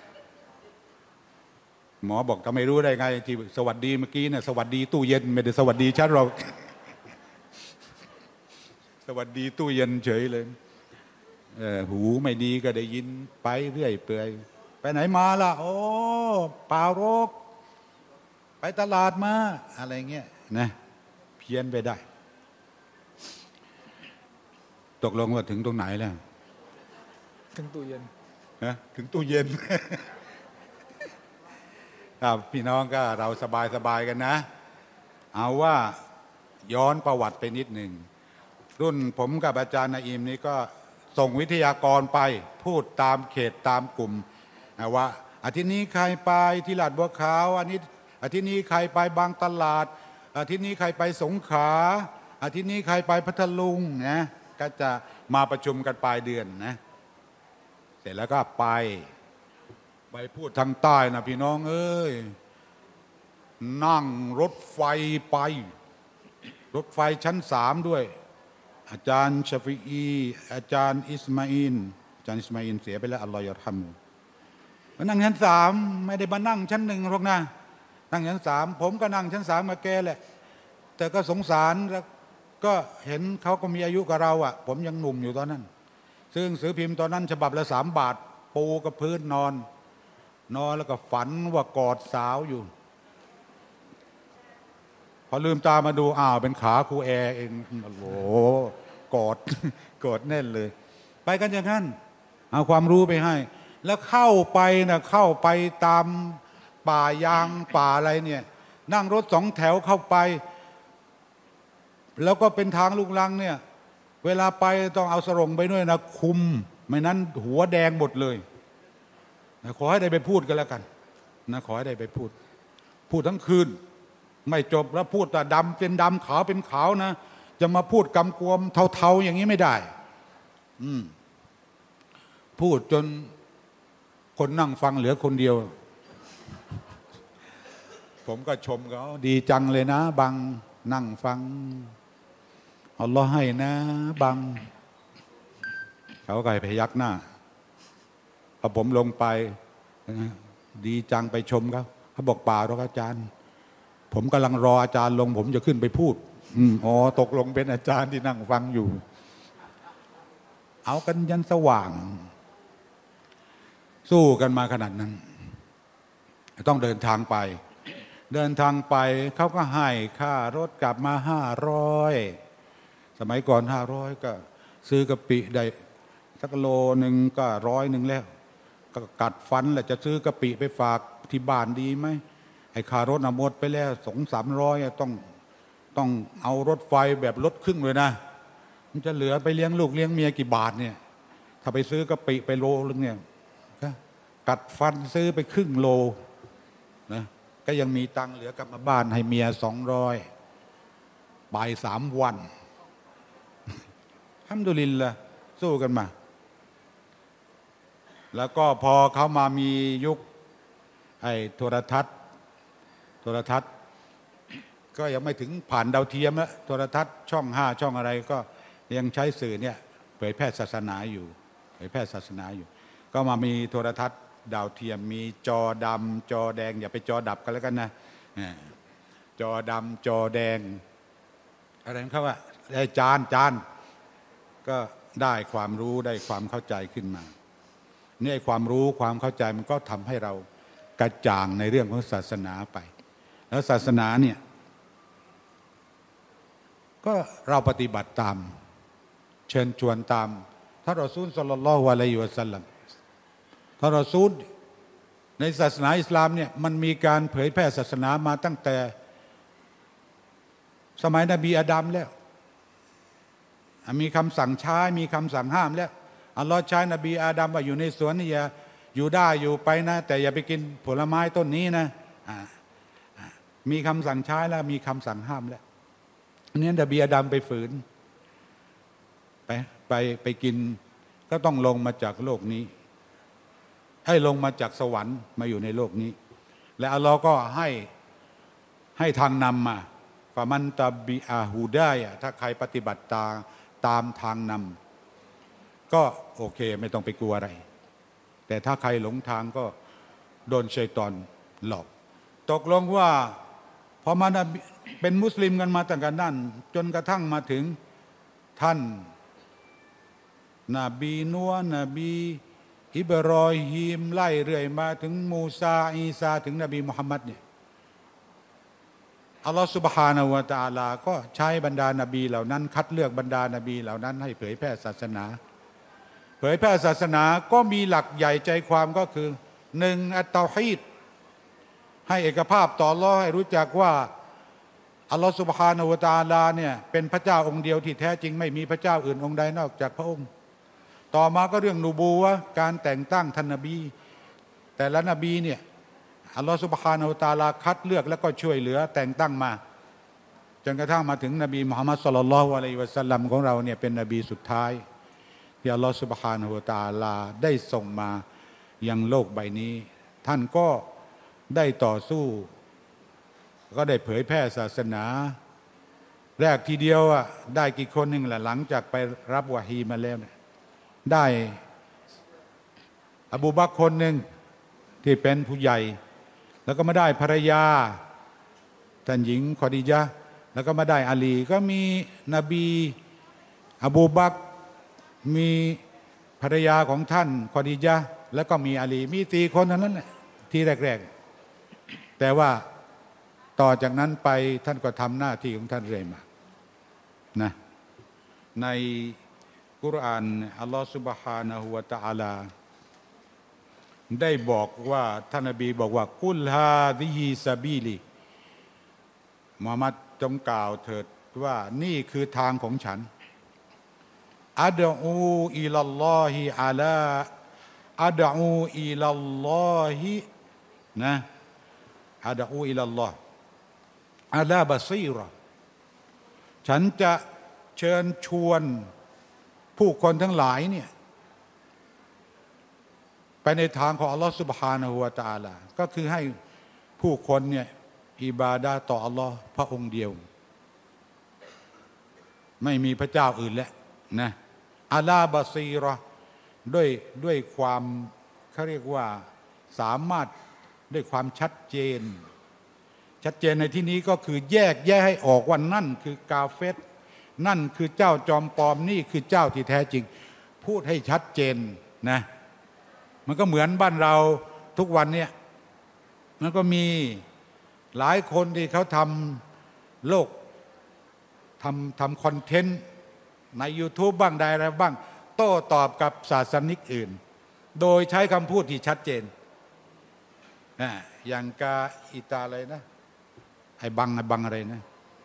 หมอบอกทำไมรู้ได้ไงที่สวัสดีเมื่อกี้เนี่ยสวัสดีตู้เย็นไม่ได้สวัสดีฉันเราสวัสดีตู้เย็นเฉยเลยหูไม่ดีก็ได้ยินไปเรื่อยเปื่อยไปไหนมาล่ะโอ้เปล่าโรคไปตลาดมาอะไรเงี้ยนะเพี้ยนไปได้ตกลงว่าถึงตรงไหนแล้วถึงตู้เย็นนะถึงตู้เย็น ครับพี่น้องก็เราสบายกันนะเอาว่าย้อนประวัติไปนิดหนึ่งรุ่นผมกับอาจารย์นาอิมนี่ก็ส่งวิทยากรไปพูดตามเขตตามกลุ่มว่าอาทิตย์นี้ใครไปที่ลาดบัวขาวอาทิตย์นี้ใครไปบางตลาดอาทิตย์นี้ใครไปสงขลาอาทิตย์นี้ใครไปพัทลุงนะก็จะมาประชุมกันปลายเดือนนะเสร็จแล้วก็ไปพูดทางใต้นะพี่น้องเอ้ยนั่งรถไฟไปรถไฟชั้น3ด้วยอาจารย์ชาฟิอีอาจารย์อิสมาอินเสียไปแล้วอัลลอฮฺยะร์ฮัมมานั่งชั้น3ไม่ได้มานั่งชั้น1หรอกนะนั่งชั้น3ผมก็นั่งชั้น3มาแกแหละแต่ก็สงสารแล้วก็เห็นเขาก็มีอายุกับเราอ่ะผมยังหนุ่มอยู่ตอนนั้นซึ่งสือพิมพ์ตอนนั้นฉบับละ3 บาทปูกับพื้นนอนแล้วก็ฝันว่ากอดสาวอยู่พอลืมตามาดูอ้าวเป็นขาครูแอร์เองโอ้โหกอดแน่นเลยไปกันอย่างนั้นเอาความรู้ไปให้แล้วเข้าไปตามป่ายางป่าอะไรเนี่ยนั่งรถ2 แถวเข้าไปแล้วก็เป็นทางลูกรังเนี่ยเวลาไปต้องเอาสรงไปด้วยนะคุมไม่นั้นหัวแดงหมดเลยนะขอให้ได้ไปพูดกันแล้วกันนะขอให้ได้ไปพูดทั้งคืนไม่จบแล้วพูดแต่ดำเป็นดำขาวเป็นขาวนะจะมาพูดกำกวมเทาๆอย่างนี้ไม่ได้พูดจนคนนั่งฟังเหลือคนเดียวผมก็ชมเขาดีจังเลยนะบังนั่งฟังอัลลอฮ์ให้นะบังเขาก็พยักหน้าพอผมลงไปดีจังไปชมเขาบอกเปล่าหรอกอาจารย์ผมกำลังรออาจารย์ลงผมจะขึ้นไปพูดอ๋อตกลงเป็นอาจารย์ที่นั่งฟังอยู่เอากันยันสว่างสู้กันมาขนาดนั้นต้องเดินทางไปเขาก็ให้ค่ารถกลับมา500สมัยก่อน500ก็ซื้อกะปิได้สักโลนึงก็100แล้วก็กัดฟันแหละจะซื้อกะปิไปฝากที่บ้านดีไหมไอ้ค่ารถหมดไปแล้ว200-300ต้องเอารถไฟแบบลดครึ่งเลยนะมันจะเหลือไปเลี้ยงลูกเลี้ยงเมียกี่บาทเนี่ยถ้าไปซื้อกะปิไปโลนึงเนี่ยกัดฟันซื้อไปครึ่งโลนะก็ยังมีตังค์เหลือกลับมาบ้านให้เมีย200ไป3 วันอัลฮัมดุลิลละห์สู้กันมาแล้วก็พอเขามามียุคไอ้โทรทัศน์ก็ยังไม่ถึงผ่านดาวเทียมแล้วโทรทัศน์ช่อง5ช่องอะไรก็ยังใช้สื่อเนี่ยเผยแพร่ศาสนาอยู่ก็มามีโทรทัศน์ดาวเทียมมีจอดำจอแดงอย่าไปจอดับกันแล้วกันนะจอดำจอแดงอะไรนั่นเขาว่าไอ้จานก็ได้ความรู้ได้ความเข้าใจขึ้นมานี่ไอ้ความรู้ความเข้าใจมันก็ทำให้เรากระจ่างในเรื่องของศาสนาไปแล้วศาสนาเนี่ยก็เราปฏิบัติตามเชิญชวนตามท่านรอซูลศ็อลลัลลอฮุอะลัยฮิวะซัลลัมท่านรอซูลในศาสนาอิสลามเนี่ยมันมีการเผยแพร่ศาสนามาตั้งแต่สมัยนบีอาดัมแล้วมีคำสั่งใช้มีคำสั่งห้ามแล้วอัลลอฮ์ใช้นบีอาดัมว่าอยู่ในสวนนี่อย่าอยู่ได้อยู่ไปนะแต่อย่าไปกินผลไม้ต้นนี้นะมีคำสั่งใช้แล้วมีคำสั่งห้ามแล้วอันนี้นบีอาดัมไปฝืนไปกินก็ต้องลงมาจากโลกนี้ให้ลงมาจากสวรรค์มาอยู่ในโลกนี้และอัลลอฮ์ก็ให้ทางนำมาฟะมันตะบิอาฮูดายะถ้าใครปฏิบัติตามทางนำก็โอเคไม่ต้องไปกลัวอะไรแต่ถ้าใครหลงทางก็โดนชัยฏอนหลอกตกลงว่าพอมาเป็นมุสลิมกันมาตั้งแต่นั้นจนกระทั่งมาถึงท่านนบีนัวนบีอิบรอฮีมไล่เรื่อยมาถึงมูซาอีซาถึงนบีมุฮัมมัดเนี่ยอัลลอฮฺซุบฮานะฮูวะตะอาลาก็ใช้บรรดานบีเหล่านั้นคัดเลือกบรรดานบีเหล่านั้นให้เผยแพร่ศาสนาก็มีหลักใหญ่ใจความก็คือ1อัตเตาฮีดให้เอกภาพต่ออัลลอฮ์ให้รู้จักว่าอัลลอฮฺซุบฮานะฮูวะตะอาลาเนี่ยเป็นพระเจ้าองค์เดียวที่แท้จริงไม่มีพระเจ้าอื่นองค์ใดนอกจากพระองค์ต่อมาก็เรื่องนูบูวะการแต่งตั้งท่านนบีแต่ละนบีเนี่ยอัลลอฮฺซุบฮานะฮูวะตะอาลาคัดเลือกแล้วก็ช่วยเหลือแต่งตั้งมาจนกระทั่งมาถึงนบีมุฮัมมัดศ็อลลัลลอฮุอะลัยฮิวะซัลลัมของเราเนี่ยเป็นนบีสุดท้ายที่อัลลอฮฺซุบฮานะฮูวะตะอาลาได้ส่งมายังโลกใบนี้ท่านก็ได้ต่อสู้ก็ได้เผยแพร่ศาสนาแรกทีเดียวได้กี่คนหนึ่งแหละหลังจากไปรับวะฮีมาแล้วเนี่ยได้อบูบักรคนหนึ่งที่เป็นผู้ใหญ่แล้วก็มาได้ภรรยาท่านหญิงคอดีญะห์แล้วก็มาได้อาลีก็มีนบีอบูบักรมีภรรยาของท่านคอดีญะห์แล้วก็มีอาลีมี4 คนเท่านั้นแหละที่แรกๆแต่ว่าต่อจากนั้นไปท่านก็ทำหน้าที่ของท่านเรื่อยมานะในกุรอานอัลลอฮฺซุบฮานะฮูวะตะอาลาได้บอกว่าท่านนบีบอกว่ากุลฮาซิฮิซาบีลีมุฮัมมัดจงกล่าวเถิดว่านี่คือทางของฉันอัดอูอิลัลลอฮิอาลาอัดอูอิลัลลอฮินะอัดอูอิลัลลอฮอาลาบะซีเราะห์ฉันจะเชิญชวนผู้คนทั้งหลายเนี่ยไปในทางของอัลลอฮฺซุบฮานะฮูวะตะอาลาก็คือให้ผู้คนเนี่ยอิบาดะห์ต่ออัลลอฮ์พระองค์เดียวไม่มีพระเจ้าอื่นแล้วนะอาลาบะซีเราะห์ด้วยความเขาเรียกว่าสามารถด้วยความชัดเจนในที่นี้ก็คือแยกให้ออกว่านั่นคือกาเฟรนั่นคือเจ้าจอมปลอมนี่คือเจ้าที่แท้จริงพูดให้ชัดเจนนะมันก็เหมือนบ้านเราทุกวันเนี่ยมันก็มีหลายคนที่เขาทำโลกทำคอนเทนต์ใน YouTube บ้างใดอะไรบ้างโต้ตอบกับศาสนิกอื่นโดยใช้คำพูดที่ชัดเจนอย่างกาอิตาอะไรนะไอ้บังอะไรนะ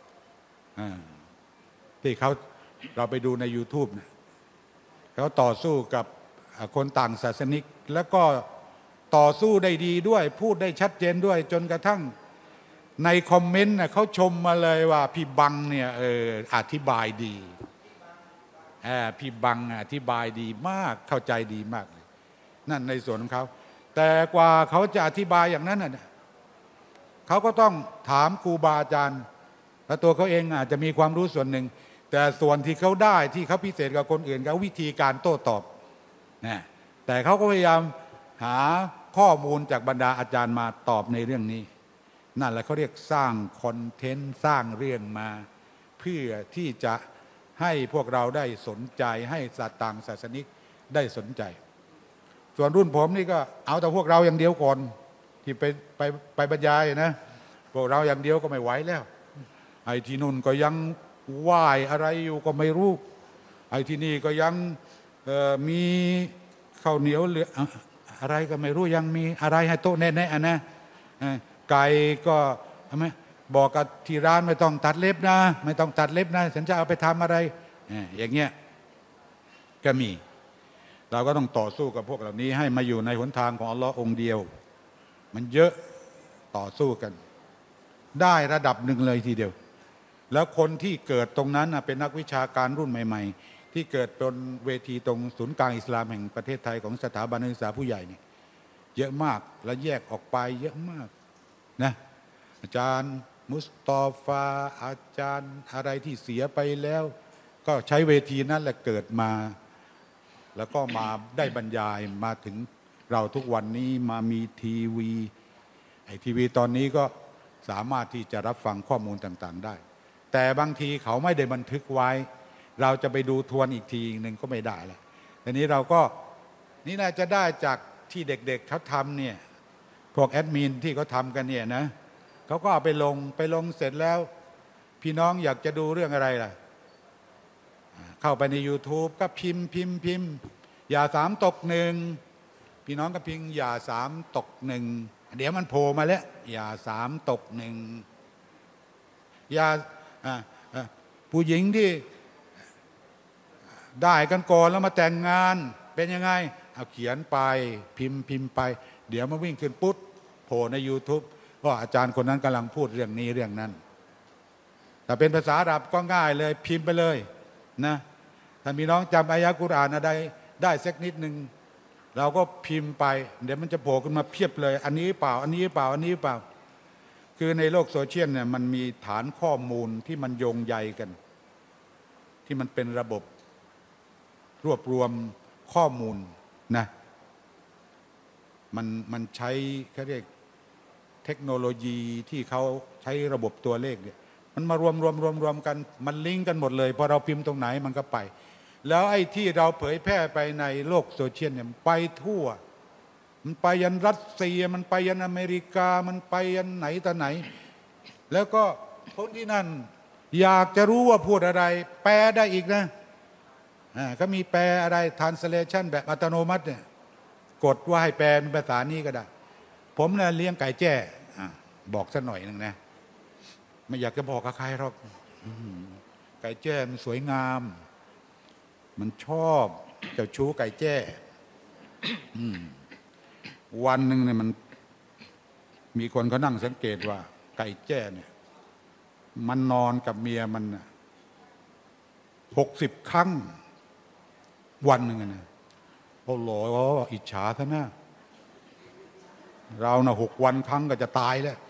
ที่เราไปดูใน YouTube นะเขาต่อสู้กับคนต่างศาสนิกแล้วก็ต่อสู้ได้ดีด้วยพูดได้ชัดเจนด้วยจนกระทั่งในคอมเมนต์เขาชมมาเลยว่าพี่บังเนี่ยอธิบายดีพี่บังอธิบายดีมากเข้าใจดีมากเลยนั่นในส่วนของเขาแต่กว่าเขาจะอธิบายอย่างนั้นน่ะเขาก็ต้องถามครูบาอาจารย์แล้วตัวเขาเองอาจจะมีความรู้ส่วนหนึ่งแต่ส่วนที่เขาได้ที่เขาพิเศษกว่าคนอื่นเขาวิธีการโต้ตอบนะแต่เขาก็พยายามหาข้อมูลจากบรรดาอาจารย์มาตอบในเรื่องนี้นั่นแหละเขาเรียกสร้างคอนเทนต์สร้างเรื่องมาเพื่อที่จะให้พวกเราได้สนใจให้ต่างศาสนิกได้สนใจส่วนรุ่นผมนี่ก็เอาแต่พวกเราอย่างเดียวก่อนที่ไปบรรยายนะพวกเราอย่างเดียวก็ไม่ไหวแล้วไอ้ที่นู่นก็ยังไหว้อะไรอยู่ก็ไม่รู้ไอ้ที่นี่ก็ยังมีข้าวเหนียวเหลืออะไรก็ไม่รู้ยังมีอะไรให้โต๊ะแน่ๆนะไก่ก็บอกกับที่ร้านไม่ต้องตัดเล็บนะไม่ต้องตัดเล็บนะฉันจะเอาไปทำอะไรอย่างเงี้ยก็มีเราก็ต้องต่อสู้กับพวกเหล่านี้ให้มาอยู่ในหนทางของอัลลอฮ์องค์เดียวมันเยอะต่อสู้กันได้ระดับหนึ่งเลยทีเดียวแล้วคนที่เกิดตรงนั้นเป็นนักวิชาการรุ่นใหม่ๆที่เกิดบนเวทีตรงศูนย์กลางอิสลามแห่งประเทศไทยของสถาบันนักศึกษาผู้ใหญ่นี่เยอะมากและแยกออกไปเยอะมากนะอาจารย์มุสตอฟาอาจารย์อะไรที่เสียไปแล้วก็ใช้เวทีนั้นแหละเกิดมาแล้วก็มาได้บรรยายมาถึงเราทุกวันนี้มามีทีวีไอ้ทีวีตอนนี้ก็สามารถที่จะรับฟังข้อมูลต่างๆได้แต่บางทีเขาไม่ได้บันทึกไว้เราจะไปดูทวนอีกทีหนึ่งก็ไม่ได้แล้วทีนี้เราก็นี่น่าจะได้จากที่เด็กๆเขาทำเนี่ยพวกแอดมินที่เขาทำกันเนี่ยนะเขาก็เอาไปลงเสร็จแล้วพี่น้องอยากจะดูเรื่องอะไรล่ะเข้าไปใน YouTube ก็พิมพ์อย่า3 ตก 1พี่น้องก็พิมพ์อย่า3 ตก 1เดี๋ยวมันโผล่มาแล้วอย่า3 ตก 1อย่าผู้หญิงที่ได้กันก่อนแล้วมาแต่งงานเป็นยังไงเอาเขียนไปพิมพ์ไปเดี๋ยวมันวิ่งขึ้นปุ๊บโผล่ใน YouTube ว่าอาจารย์คนนั้นกำลังพูดเรื่องนี้เรื่องนั้นแต่เป็นภาษาอาหรับก็ง่ายเลยพิมพ์ไปเลยนะถ้ามีน้องจำอายะกุรอานอะไรได้สักนิดนึงเราก็พิมพ์ไปเดี๋ยวมันจะโผล่ขึ้นมาเพียบเลยอันนี้เปล่าอันนี้เปล่าอันนี้เปล่าคือในโลกโซเชียลเนี่ยมันมีฐานข้อมูลที่มันโยงใยกันที่มันเป็นระบบรวบรวมข้อมูลนะมันใช้เขาเรียกเทคโนโลยีที่เขาใช้ระบบตัวเลขเนี่ยมันมารวมกันมันลิงก์กันหมดเลยพอเราพิมพ์ตรงไหนมันก็ไปแล้วไอ้ที่เราเผยแพร่ไปในโลกโซเชียลเนี่ยไปทั่วมันไปยันรัสเซียมันไปยันอเมริกามันไปยันไหนต่อไหนแล้วก็คนที่นั่นอยากจะรู้ว่าพูดอะไรแปลได้อีกนะก็มีแปลอะไร translation แบบอัตโนมัติเนี่ยกดว่าให้แปลเป็นภาษานี้ก็ได้ผมเนี่ยเลี้ยงไก่แจ้บอกสักหน่อยนึงนะไม่อยากจะบอกกับใครหรอกไก่แจ้มันสวยงามมันชอบเจ้าชู้ไก่แจ้วันหนึ่งเนี่ยมันมีคนเขานั่งสังเกตว่าไก่แจ้เนี่ยมันนอนกับเมียมัน60 ครั้งวันหนึ่งนะโอ้โหอิจฉาซะนะเรานะ6 วันครั้งก็จะตายแล้ว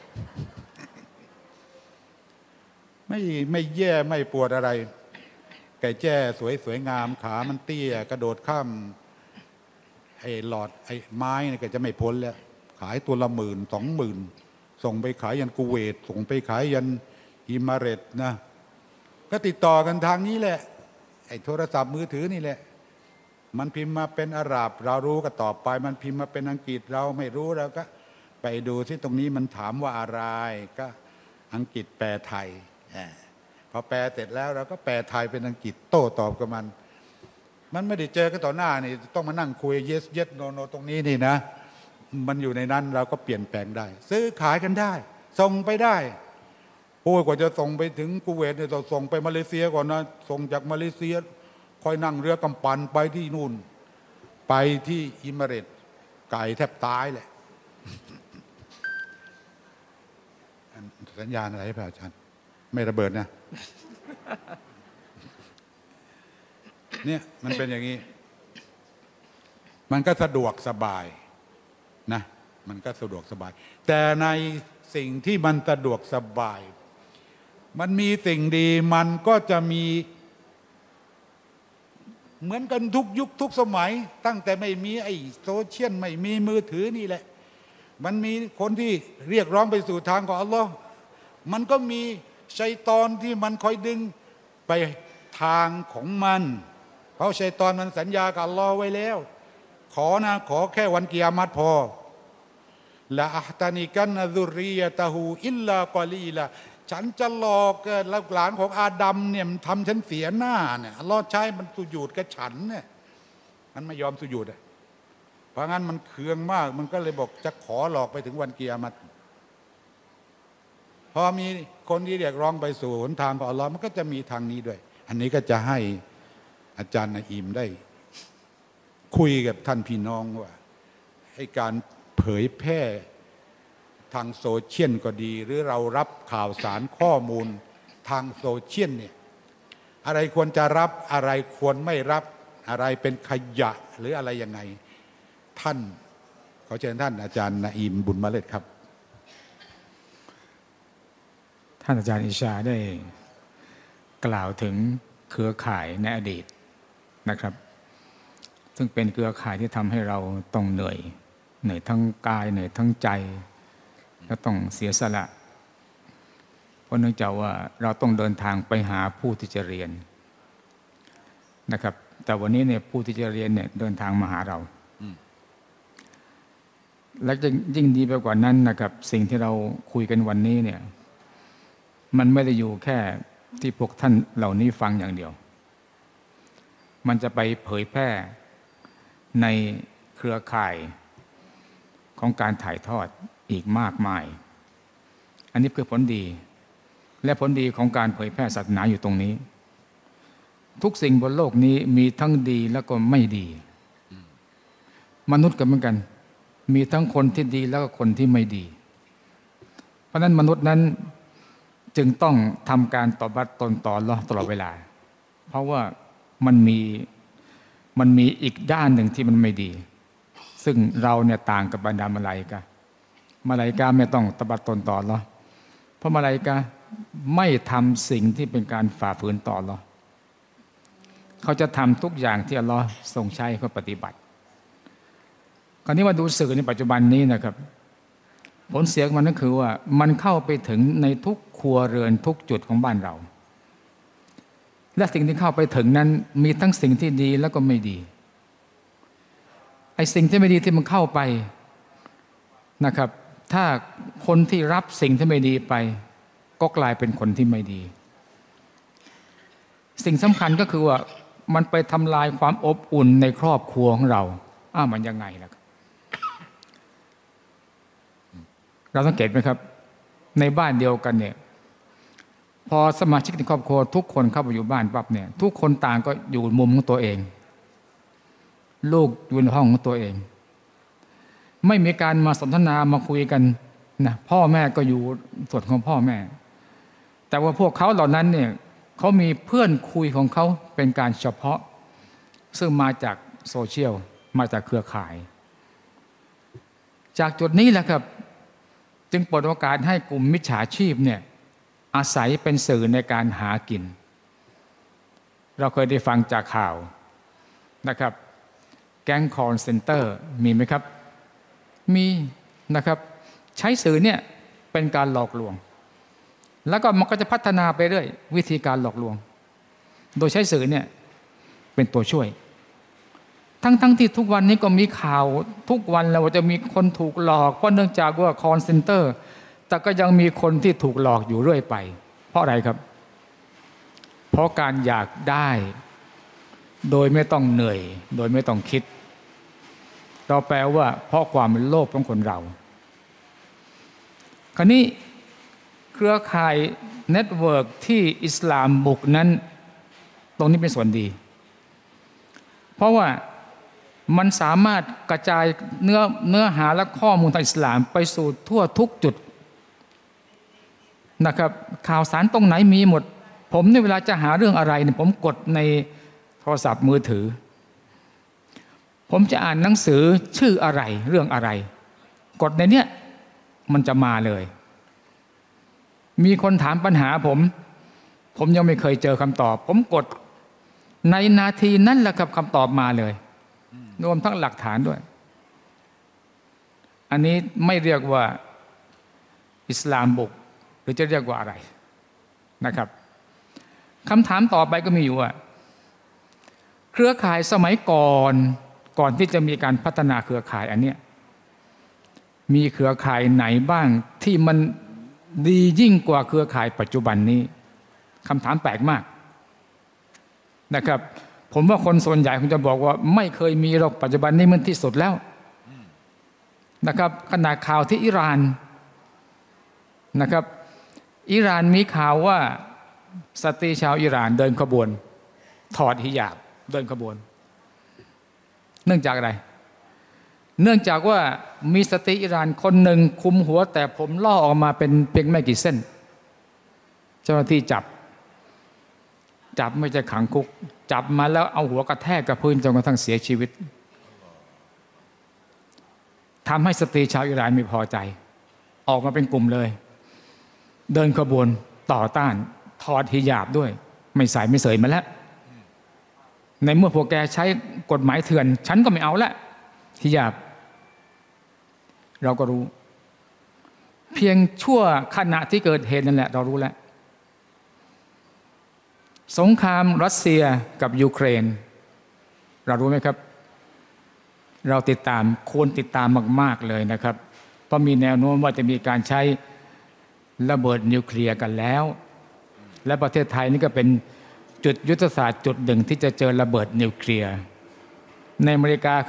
ไม่แย่ไม่ปวดอะไรไก่แจ้สวยงามขามันเตี้ยกระโดดข้ามไอ้หลอดไอ้ไม้นี่ก็จะไม่พ้นแล้วขายตัวละ10,000 20,000ส่งไปขายยันกูเวตส่งไปขายยันอิมาเรตนะก็ติดต่อกันทางนี้แหละไอ้โทรศัพท์มือถือนี่แหละมันพิมพ์มาเป็นอาหรับเรารู้ก็ตอบไปมันพิมพ์มาเป็นอังกฤษเราไม่รู้เราก็ไปดูที่ตรงนี้มันถามว่าอะไรก็อังกฤษแปลไทยพอแปลเสร็จแล้วเราก็แปลไทยเป็นอังกฤษโต้ตอบกับมันไม่ได้เจอกันต่อหน้านี่ต้องมานั่งคุย yes no ตรงนี้นี่นะมันอยู่ในนั้นเราก็เปลี่ยนแปลงได้ซื้อขายกันได้ส่งไปได้โอ้ยกว่าจะส่งไปถึงกูเวตเนี่ยต้องส่งไปมาเลเซียก่อนนะส่งจากมาเลเซียค่อยนั่งเรือกำปั่นไปที่นู่นไปที่อิมาเรตไก่แทบตายแหละสัญญาณอะไรพระอาจารย์ไม่ระเบิดนะเนี่ยมันเป็นอย่างนี้มันก็สะดวกสบายนะมันก็สะดวกสบายแต่ในสิ่งที่มันสะดวกสบายมันมีสิ่งดีมันก็จะมีเหมือนกันทุกยุคทุกสมัยตั้งแต่ไม่มีไอ้โซเชียลไม่มีมือถือนี่แหละมันมีคนที่เรียกร้องไปสู่ทางของอัลลอฮ์มันก็มีชัยฏอนที่มันคอยดึงไปทางของมันเพราะชัยฏอนมันสัญญากับอัลลอฮ์ไว้แล้วขอแค่วันกิยามัตพอละอัตานิกันนะซุริยะตะฮูอิลลากอลีละฉันจะหลอกลูกหลานของอาดัมเนี่ยมันทำฉันเสียหน้าเนี่ยอัลลอฮ์ใช้มันสุญูดกับฉันเนี่ยมันไม่ยอมสุญูดเพราะงั้นมันเคืองมากมันก็เลยบอกจะขอหลอกไปถึงวันกิยามัตพอมีคนที่เรียกร้องไปสู่หนทางของอัลลอฮ์มันก็จะมีทางนี้ด้วยอันนี้ก็จะให้อาจารย์นาอิมได้คุยกับท่านพี่น้องว่าให้การเผยแพร่ทางโซเชียลก็ดีหรือเรารับข่าวสารข้อมูลทางโซเชียลเนี่ยอะไรควรจะรับอะไรควรไม่รับอะไรเป็นขยะหรืออะไรยังไงท่านขอเชิญท่านอาจารย์นาอิมบุญมาเลศครับท่านอาจารย์อิชาได้กล่าวถึงเครือข่ายในอดีตนะครับซึ่งเป็นเครือข่ายที่ทำให้เราต้องเหนื่อยทั้งกายเหนื่อยทั้งใจและต้องเสียสละเพราะเนื่องจากว่าเราต้องเดินทางไปหาผู้ที่จะเรียนนะครับแต่วันนี้เนี่ยผู้ที่จะเรียนเนี่ยเดินทางมาหาเราและจะยิ่งดีไปกว่านั้นนะครับสิ่งที่เราคุยกันวันนี้เนี่ยมันไม่ได้อยู่แค่ที่พวกท่านเหล่านี้ฟังอย่างเดียวมันจะไปเผยแพร่ในเครือข่ายของการถ่ายทอดอีกมากมายอันนี้คือผลดีและผลดีของการเผยแพร่ศาสนาอยู่ตรงนี้ทุกสิ่งบนโลกนี้มีทั้งดีและก็ไม่ดีมนุษย์ก็เหมือนกันมีทั้งคนที่ดีแล้วก็คนที่ไม่ดีเพราะนั้นมนุษย์นั้นจึงต้องทำการตอบรับตนต่ออัลเลาะห์ตลอดเวลาเพราะว่ามันมีอีกด้านหนึ่งที่มันไม่ดีซึ่งเราเนี่ยต่างกับบรรดามลาอิกะห์ไม่ต้องตบัดตนต่ออัลเลาะห์เพราะมลาอิกะห์ไม่ทำสิ่งที่เป็นการฝ่าฝืนต่ออัลเลาะห์เขาจะทำทุกอย่างที่อัลเลาะห์ทรงใช้เขาปฏิบัติคราวนี้มาดูสื่อในปัจจุบันนี้นะครับผลเสียของมันก็คือว่ามันเข้าไปถึงในทุกครัวเรือนทุกจุดของบ้านเราและสิ่งที่เข้าไปถึงนั้นมีทั้งสิ่งที่ดีแล้วก็ไม่ดีไอ้สิ่งที่ไม่ดีที่มันเข้าไปนะครับถ้าคนที่รับสิ่งที่ไม่ดีไปก็กลายเป็นคนที่ไม่ดีสิ่งสำคัญก็คือว่ามันไปทำลายความอบอุ่นในครอบครัวของเรามันยังไงล่ะเราสังเกตไหมครับในบ้านเดียวกันเนี่ยพอสมาชิกในครอบครัวทุกคนเข้าไปอยู่บ้านปั๊บเนี่ยทุกคนต่างก็อยู่มุมของตัวเองลูกอยู่ในห้องของตัวเองไม่มีการมาสนทนามาคุยกันนะพ่อแม่ก็อยู่ส่วนของพ่อแม่แต่ว่าพวกเขาเหล่านั้นเนี่ยเขามีเพื่อนคุยของเขาเป็นการเฉพาะซึ่งมาจากโซเชียลมาจากเครือข่ายจากจุดนี้แหละครับจึงเปิดโอกาสให้กลุ่มมิจฉาชีพเนี่ยอาศัยเป็นสื่อในการหากินเราเคยได้ฟังจากข่าวนะครับแก๊งคอลเซ็นเตอร์มีไหมครับมีนะครับใช้สื่อเนี่ยเป็นการหลอกลวงแล้วก็มันก็จะพัฒนาไปเรื่อยวิธีการหลอกลวงโดยใช้สื่อเนี่ยเป็นตัวช่วยทั้งที่ทุกวันนี้ก็มีข่าวทุกวันแล้วว่าจะมีคนถูกหลอกเพราะเนื่องจากว่าคอลเซ็นเตอร์แต่ก็ยังมีคนที่ถูกหลอกอยู่เรื่อยไปเพราะอะไรครับเพราะการอยากได้โดยไม่ต้องเหนื่อยโดยไม่ต้องคิดเราแปลว่าเพราะความโลภของคนเราคราวนี้เครือข่ายเน็ตเวิร์กที่อิสลามบุกนั้นตรงนี้เป็นส่วนดีเพราะว่ามันสามารถกระจายเนื้อหาและข้อมูลทางอิสลามไปสู่ทั่วทุกจุดนะครับข่าวสารตรงไหนมีหมดผมในเวลาจะหาเรื่องอะไรเนี่ยผมกดในโทรศัพท์มือถือผมจะอ่านหนังสือชื่ออะไรเรื่องอะไรกดในเนี้ยมันจะมาเลยมีคนถามปัญหาผมยังไม่เคยเจอคำตอบผมกดในนาทีนั้นแหละครับคำตอบมาเลยรวมทั้งหลักฐานด้วยอันนี้ไม่เรียกว่าอิสลามบุกหรือจะเรียกว่าอะไรนะครับคำถามต่อไปก็มีอยู่ว่าเครือข่ายสมัยก่อนที่จะมีการพัฒนาเครือข่ายอันเนี้ยมีเครือข่ายไหนบ้างที่มันดียิ่งกว่าเครือข่ายปัจจุบันนี้คำถามแปลกมากนะครับผมว่าคนส่วนใหญ่คงจะบอกว่าไม่เคยมีหรอกปัจจุบันนี้มันที่สุดแล้วนะครับขณะข่าวที่อิหร่านนะครับอิหร่านมีข่าวว่าสตรีชาวอิหร่านเดินขบวนถอดฮิญาบเดินขบวนเนื่องจากอะไรเนื่องจากว่ามีสตรีอิหร่านคนหนึ่งคุมหัวแต่ผมล่อออกมาเป็นเพียงไม่กี่เส้นเจ้าหน้าที่จับไม่ใช่ขังคุกจับมาแล้วเอาหัวกระแทกกับพื้นจนกระทั่งเสียชีวิตทำให้สตรีชาวอิหร่านไม่พอใจออกมาเป็นกลุ่มเลยเดินขบวนต่อต้านถอดฮิญาบด้วยไม่ใส่ไม่เสยมาแล้วในเมื่อพวกแกใช้กฎหมายเถื่อนฉันก็ไม่เอาละฮิญาบเราก็รู้เพียงชั่วขณะที่เกิดเหตุนั่นแหละเรารู้แล้วสงครามรัสเซียกับยูเครนเรารู้ไหมครับเราติดตามควรติดตามมากๆเลยนะครับเพราะมีแนวโน้มว่าจะมีการใช้ระเบิดนิวเคลียร์กันแล้วและประเทศไทยนี่ก็เป็นจุดยุทธศาสตร์จุดหนึ่งที่จะเจอระเบิดนิวเคลียร์ในอเมริกา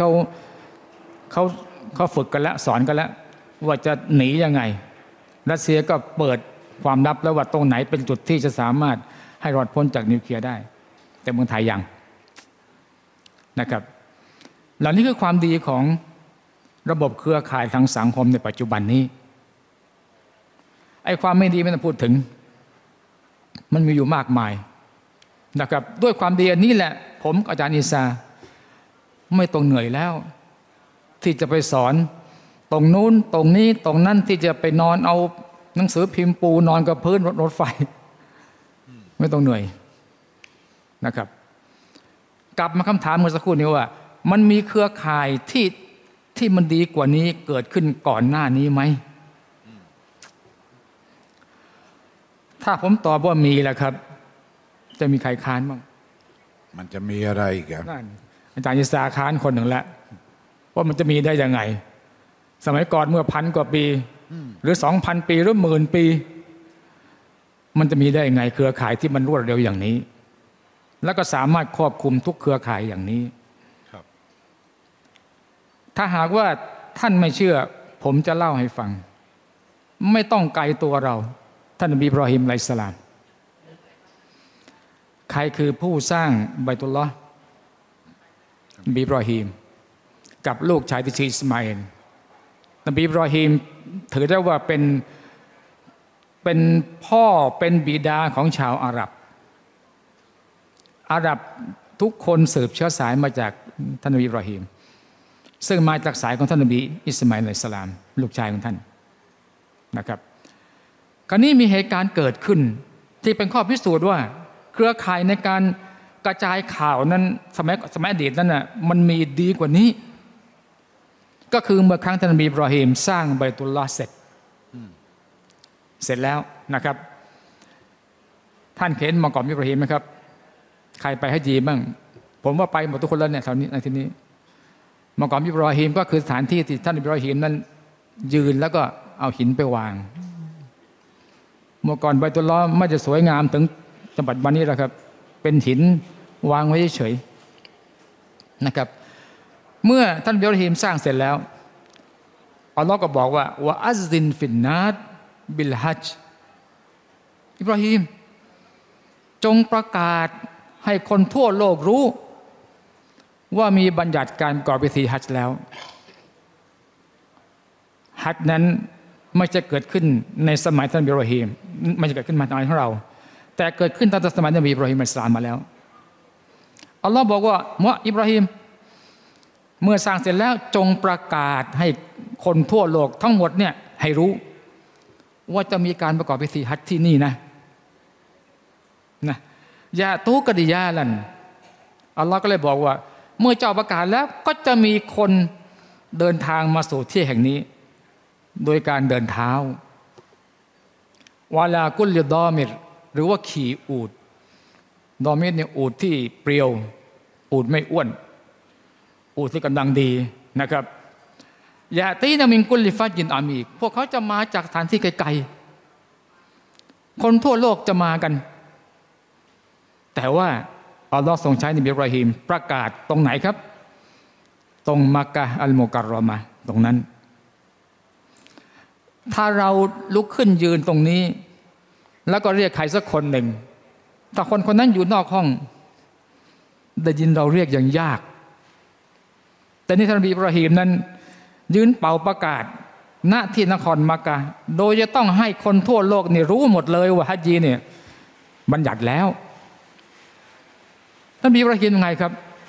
เขาฝึกกันแล้วสอนกันแล้วว่าจะหนียังไงรัสเซียก็เปิดความลับแล้วว่าตรงไหนเป็นจุดที่จะสามารถให้รอดพ้นจากนิวเคลียร์ได้แต่เมืองไทยยังนะครับเหล่านี้คือความดีของระบบเครือข่ายทางสังคมในปัจจุบันนี้ไอ้ความไม่ดีไม่ต้องพูดถึงมันมีอยู่มากมายนะครับด้วยความดีอันนี้แหละผมอาจารย์อิสาไม่ต้องเหนื่อยแล้วที่จะไปสอนตรงนู้นตรงนี้ตรงนั้นที่จะไปนอนเอาหนังสือพิมพ์ปูนอนกับพื้นรถไฟไม่ต้องเหนื่อยนะครับกลับมาคำถามเมื่อสักครู่นี้ว่ามันมีเครือข่ายที่มันดีกว่านี้เกิดขึ้นก่อนหน้านี้ไหมถ้าผมตอบว่ามีแหละครับจะมีใครค้านบ้างมันจะมีอะไรอีกครับนั่นอาจารย์ยิสาค้านคนหนึ่งแล้วว่ามันจะมีได้ยังไงสมัยก่อนเมื่อ1,000 กว่าปีหรือ 2,000 ปีหรือ10,000 ปีมันจะมีได้ยังไงเครือข่ายที่มันรวดเร็วอย่างนี้แล้วก็สามารถครอบคลุมทุกเครือข่ายอย่างนี้ครับถ้าหากว่าท่านไม่เชื่อผมจะเล่าให้ฟังไม่ต้องไกลตัวเราท่านนบีอิบราฮิมอะลัยฮิสสลามใครคือผู้สร้างบัยตุลลอฮ์นบีอิบราฮิมกับลูกชายที่ชื่ออิสมาอิลนบีอิบราฮิมถือได้ว่าเป็นพ่อเป็นบิดาของชาวอาหรับทุกคนสืบเชื้อสายมาจากท่านนบีอิบราฮิมซึ่งมาจากสายของท่านนบีอิสมาอิลอะลัยฮิสสลามลูกชายของท่านนะครับคราวนี้มีเหตุการณ์เกิดขึ้นที่เป็นข้อพิสูจน์ว่าเครือข่ายในการกระจายข่าวนั้นสมัยอดีตนั้นน่ะมันมีดีกว่านี้ก็คือเมื่อครั้งท่านนบีอิบราฮิมสร้างบัยตุลลอฮ์เสร็จแล้วนะครับท่านเห็นมักอมอิบราฮิมไหมครับใครไปฮัจญีบ้างผมว่าไปหมดทุกคนแล้วเนี่ยแถวนี้ในที่นี้มักอมอิบราฮิมก็คือสถานที่ที่ท่านอิบราฮิมนั้นยืนแล้วก็เอาหินไปวางเมื่อก่อนบัยตุลลอฮ์ไม่จะสวยงามถึงจังหวัดวันนี้แหละครับเป็นหินวางไว้เฉยนะครับเมื่อท่านอิบราฮิมสร้างเสร็จแล้วอัลลอฮ์ก็บอกว่าวะอัซซินฟินนัสบิลฮัจญ์อิบราฮิมจงประกาศให้คนทั่วโลกรู้ว่ามีบัญญัติการประกอบพิธีฮัจญ์แล้วฮัจญ์นั้นไม่จะเกิดขึ้นในสมัยท่านอิบราฮิมไม่จะเกิดขึ้นมาในสมัยของเราแต่เกิดขึ้นตั้งแต่สมัยนบีอิบราฮิมอะลัยฮิสสลามมาแล้วอัลลอฮ์บอกว่ามะอิบราฮิมเมื่อสร้างเสร็จแล้วจงประกาศให้คนทั่วโลกทั้งหมดเนี่ยให้รู้ว่าจะมีการประกอบพิธีฮัจญ์ที่นี่นะยาตูกะดิยาลันอัลลอฮ์ก็เลยบอกว่าเมื่อเจ้าประกาศแล้วก็จะมีคนเดินทางมาสู่ที่แห่งนี้โดยการเดินเท้าวาลากุลลิดอมิรหรือว่าขี่อูฐดอมิรเนี่ยอูฐที่เปรียวอูฐไม่อ้วนอูฐที่กำลังดีนะครับยาตีนามินกุลลิฟัจญินอามีพวกเขาจะมาจากสถานที่ไกลๆคนทั่วโลกจะมากันแต่ว่าอัลลอฮ์ทรงใช้นบีอิบราฮิมประกาศตรงไหนครับตรงมักกะฮ์อัลมุกัรรอมะห์ตรงนั้นถ้าเราลุกขึ้นยืนตรงนี้แล้วก็เรียกใครสักคนหนึ่งถ้าคนคนนั้นอยู่นอกห้องได้ยินเราเรียกอย่างยากแต่นี่ท่านนบีอิบราฮิมนั้นยืนเป่าประกาศณที่นครมักกะฮ์โดยจะต้องให้คนทั่วโลกนี่รู้หมดเลยว่าฮัจญีเนี่ยบัญญัติแล้วท่านนบีอิบราฮิมยังไงครับ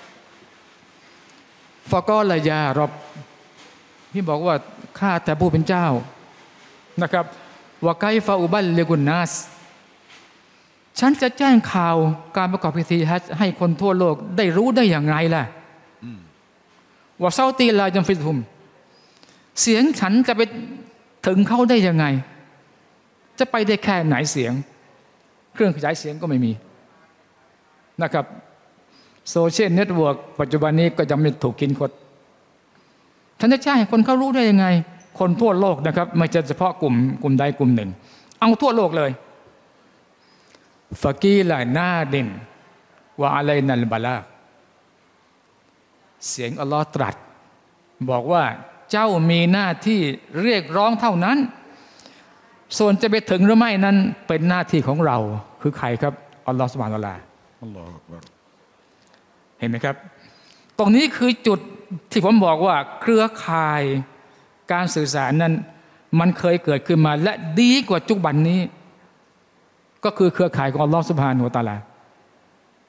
ฟะกอลยารอบที่บอกว่าข้าแต่ผู้เป็นเจ้านะครับวะไกฟะอุบัลลิกุนนัสฉันจะแจ้งข่าวการประกอบพิธีฮัจญ์ให้คนทั่วโลกได้รู้ได้อย่างไรล่ะวะเซาตีลาจัมฟิซุมเสียงฉันจะไปถึงเขาได้ยังไงจะไปได้แค่ไหนเสียงเครื่องขยายเสียงก็ไม่มีนะครับโซเชียลเน็ตเวิร์กปัจจุบันนี้ก็ยังไม่ถูกกินกดฉันจะแจ้งให้คนเขารู้ได้ยังไงคนทั่วโลกนะครับไม่ใช่เฉพาะกลุ่มใดกลุ่มหนึ่งเอาทั่วโลกเลยฟะกีลานาดินวะอะลัยนัลบะลาเสียงอัลลอฮ์ตรัสบอกว่าเจ้ามีหน้าที่เรียกร้องเท่านั้นส่วนจะไปถึงหรือไม่นั้นเป็นหน้าที่ของเราคือใครครับอัลลอฮ์ซุบฮานะฮูวะตะอาลาอัลลอฮุอักบัรเห็นไหมครับตรงนี้คือจุดที่ผมบอกว่าเครือข่ายการสื่อสารนั้นมันเคยเกิดขึ้นมาและดีกว่าจุบันนี้ก็คือเครือข่ายของอัลลอฮฺซุบฮานะฮูวะตะอาลา